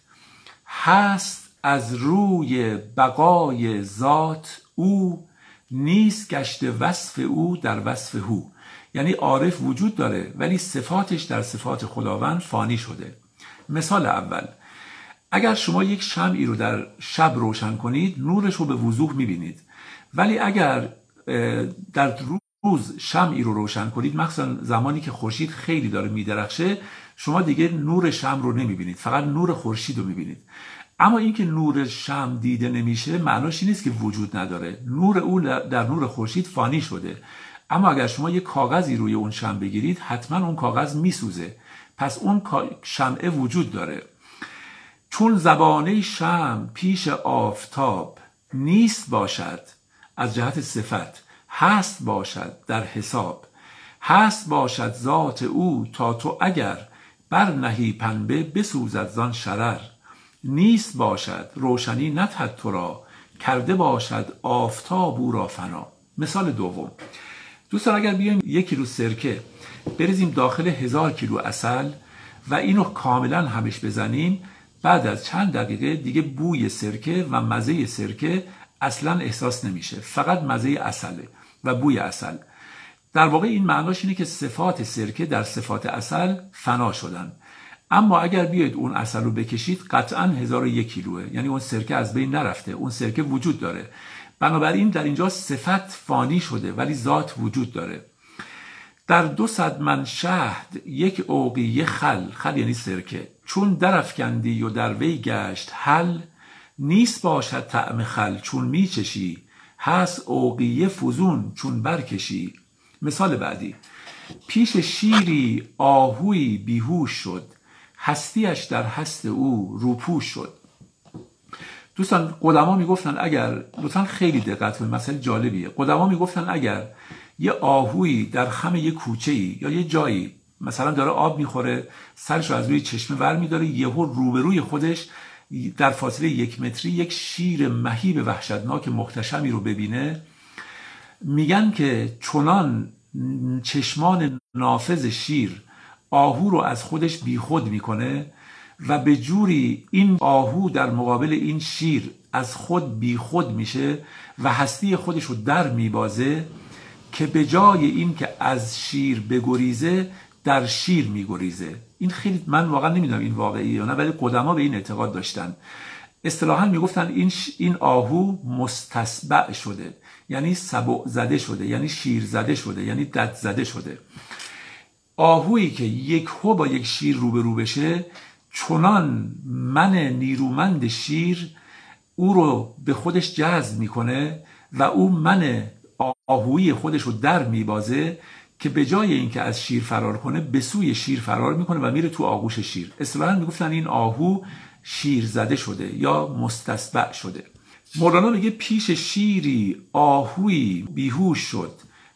هست از روی بقای ذات او، نیست گشته وصف او در وصف هو. یعنی عارف وجود داره ولی صفاتش در صفات خداوند فانی شده. مثال اول، اگر شما یک شمعی رو در شب روشن کنید نورش رو به وضوح میبینید، ولی اگر در روز شمعی رو روشن کنید، مخصوصا زمانی که خورشید خیلی داره میدرخشه، شما دیگه نور شمع رو نمیبینید، فقط نور خورشید رو میبینید. اما اینکه نور شمع دیده نمیشه معناش این نیست که وجود نداره. نور او در نور خورشید فانی شده. اما اگر شما یک کاغذی روی اون شمع بگیرید حتما اون کاغذ میسوزه، پس اون شمعه وجود داره. چون زبانه شمع پیش آفتاب نیست باشد، از جهت صفت هست باشد در حساب، هست باشد ذات او تا تو اگر بر نهی پنبه بسوزد زان شرر. نیست باشد روشنی ندهد تو را، کرده باشد آفتاب او را فنا. مثال دوم، دوستان اگر بیایم 1 کیلو سرکه بریزیم داخل 1000 کیلو عسل و اینو کاملا همش بزنیم، بعد از چند دقیقه دیگه بوی سرکه و مزه سرکه اصلا احساس نمیشه، فقط مزه عسله و بوی عسل. در واقع این معناش اینه که صفات سرکه در صفات عسل فنا شدن. اما اگر بیاید اون عسل رو بکشید قطعا 1001 کیلوه، یعنی اون سرکه از بین نرفته، اون سرکه وجود داره. بنابراین در اینجا صفت فانی شده ولی ذات وجود داره. در 200 من شهد 1 اوقیه خل یعنی سرکه، چون درافکندی و در وی گشت حل. نیست باشد طعم خل چون میچشی، هست اوقیه فزون چون برکشی. مثال بعدی، پیش شیری آهوی بیهوش شد، هستیش در هست او روپوش شد. دوستان قدما میگفتن اگر، لطفا خیلی دقت کنید، مسئله جالبیه. قدما میگفتن اگر یه آهویی در خم یه کوچه‌ای یا یه جایی مثلا داره آب میخوره، سرش رو از روی چشمه ور میداره، یهو روبروی خودش در فاصله 1 متری یک شیر مهیب وحشتناک محتشمی رو ببینه، میگن که چنان چشمان نافذ شیر آهو رو از خودش بیخود میکنه و به جوری این آهو در مقابل این شیر از خود بیخود میشه و هستی خودش رو در میبازه که به جای این که از شیر بگریزه در شیر میگریزه. این خیلی، من واقعا نمیدونم این واقعیه یا نه، ولی قدما به این اعتقاد داشتن. اصطلاحا میگفتن این آهو مستصبع شده، یعنی سبع زده شده، یعنی شیر زده شده، یعنی دد زده شده. آهویی که یکهو با یک شیر روبرو بشه، چنان من نیرومند شیر او رو به خودش جذب میکنه و او من آهویی خودش رو در میبازه که به جای اینکه از شیر فرار کنه به سوی شیر فرار میکنه و میره تو آغوش شیر. اصطلاحاً میگفتن این آهو شیر زده شده یا مستصبع شده. مولانا میگه پیش شیری آهوی بیهوش شد،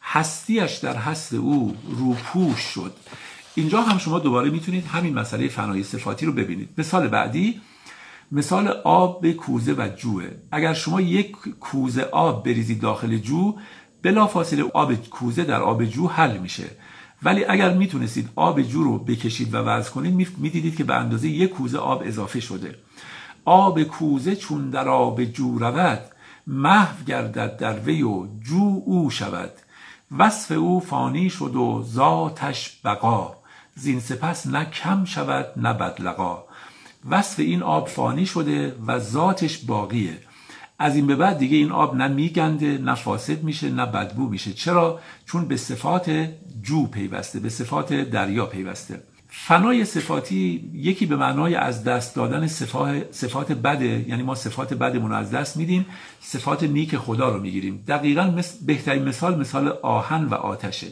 هستیش در هست او روپوش شد. اینجا هم شما دوباره میتونید همین مسئله فنای صفاتی رو ببینید. مثال بعدی، مثال آب کوزه و جوه. اگر شما 1 کوزه آب بریزید داخل جو، بلافاصله آب کوزه در آب جو حل میشه. ولی اگر میتونستید آب جو رو بکشید و وزن کنید، میدیدید که به اندازه 1 کوزه آب اضافه شده. آب کوزه چون در آب جو رود، محو گردد در وی و جو او شود. وصف او فانی شد و ذاتش بقا، زین سپس نه کم شود نه بدلقا. وصف این آب فانی شده و ذاتش باقیه. از این به بعد دیگه این آب نه میگنده، نه فاسد میشه، نه بدبو میشه. چرا؟ چون به صفات جو پیوسته، به صفات دریا پیوسته. فنای صفاتی یکی به معنای از دست دادن صفات بده، یعنی ما صفات بدمون رو از دست میدیم، صفات نیک خدا رو میگیریم. دقیقاً بهترین مثال آهن و آتشه.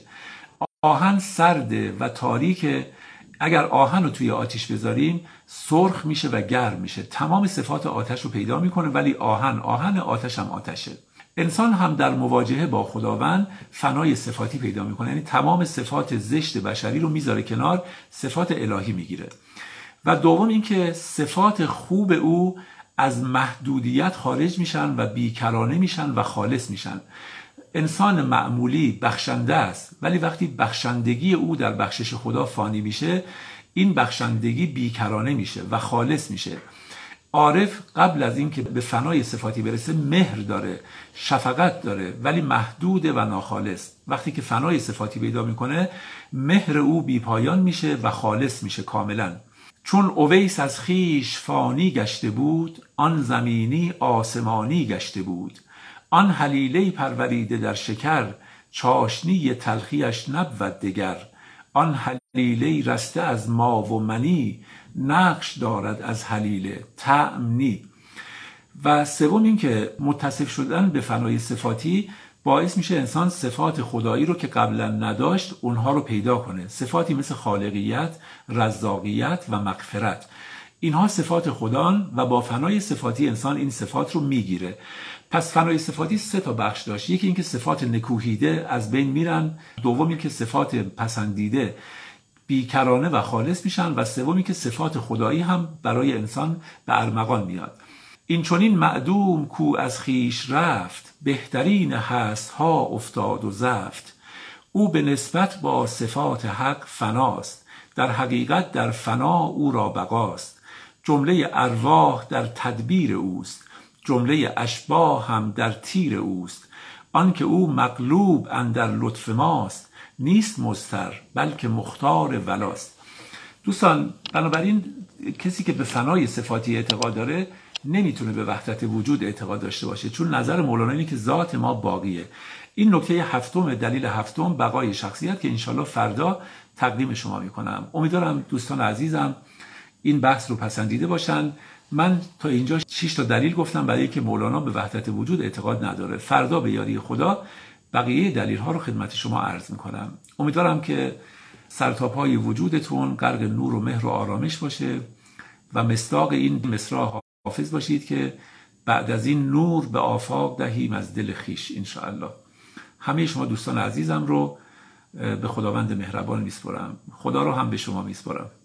آهن سرده و تاریکه، اگر آهن رو توی آتش بذاریم سرخ میشه و گرم میشه، تمام صفات آتش رو پیدا میکنه، ولی آهن، آتش هم آتشه. انسان هم در مواجهه با خداوند فنای صفاتی پیدا میکنه، یعنی تمام صفات زشت بشری رو میذاره کنار، صفات الهی میگیره. و دوم اینکه صفات خوب او از محدودیت خارج میشن و بیکرانه میشن و خالص میشن. انسان معمولی بخشنده است، ولی وقتی بخشندگی او در بخشش خدا فانی میشه، این بخشندگی بیکرانه میشه و خالص میشه. عارف قبل از اینکه به فنای صفاتی برسه مهر داره، شفقت داره، ولی محدوده و ناخالص. وقتی که فنای صفاتی پیدا میکنه، مهر او بی پایان میشه و خالص میشه کاملا. چون اویس از خیش فانی گشته بود، آن زمینی آسمانی گشته بود. آن حلیله پروریده در شکر، چاشنی تلخیش نبود دگر. آن حلیله رسته از ما و منی، نقش دارد از حلیله طعم نی. و سوم این که متصف شدن به فنای صفاتی باعث میشه انسان صفات خدایی رو که قبلا نداشت اونها رو پیدا کنه. صفاتی مثل خالقیت، رزاقیت و مغفرت، اینها صفات خدان و با فنای صفاتی انسان این صفات رو میگیره. پس فنای صفاتی 3 تا بخش داشت. یکی اینکه صفات نکوهیده از بین میرن، دومی که صفات پسندیده بیکرانه و خالص میشن، و سومی که صفات خدایی هم برای انسان به ارمغان میاد. این چنین معدوم کو از خیش رفت، بهترین هست ها افتاد و زفت. او به نسبت با صفات حق فناست، در حقیقت در فنا او را بقاست. جمله ارواح در تدبیر اوست، جمله اشباح هم در تیر اوست. آنکه او مغلوب اندر لطف ماست، نیست مضطر بلکه مختار ولاست. دوستان، بنابراین کسی که به فنای صفاتی اعتقاد داره نمیتونه به وحدت وجود اعتقاد داشته باشه، چون نظر مولانا اینه که ذات ما باقیه. این نکته هفتم، دلیل هفتم، بقای شخصیت، که انشالله فردا تقدیم شما میکنم. امیدوارم دوستان عزیزم این بحث رو پسندیده باشن. من تا اینجا 6 تا دلیل گفتم برای اینکه مولانا به وحدت وجود اعتقاد نداره. فردا به یاری خدا بقیه دلیل ها رو خدمت شما عرض میکنم. امیدوارم که سرتاپای وجودتون غرق نور و مهر و آرامش باشه و مصداق این مصرع حافظ باشید که بعد از این نور به آفاق دهیم از دل خیش انشاءالله. همه شما دوستان عزیزم رو به خداوند مهربان میسپارم. خدا رو هم به شما میسپارم.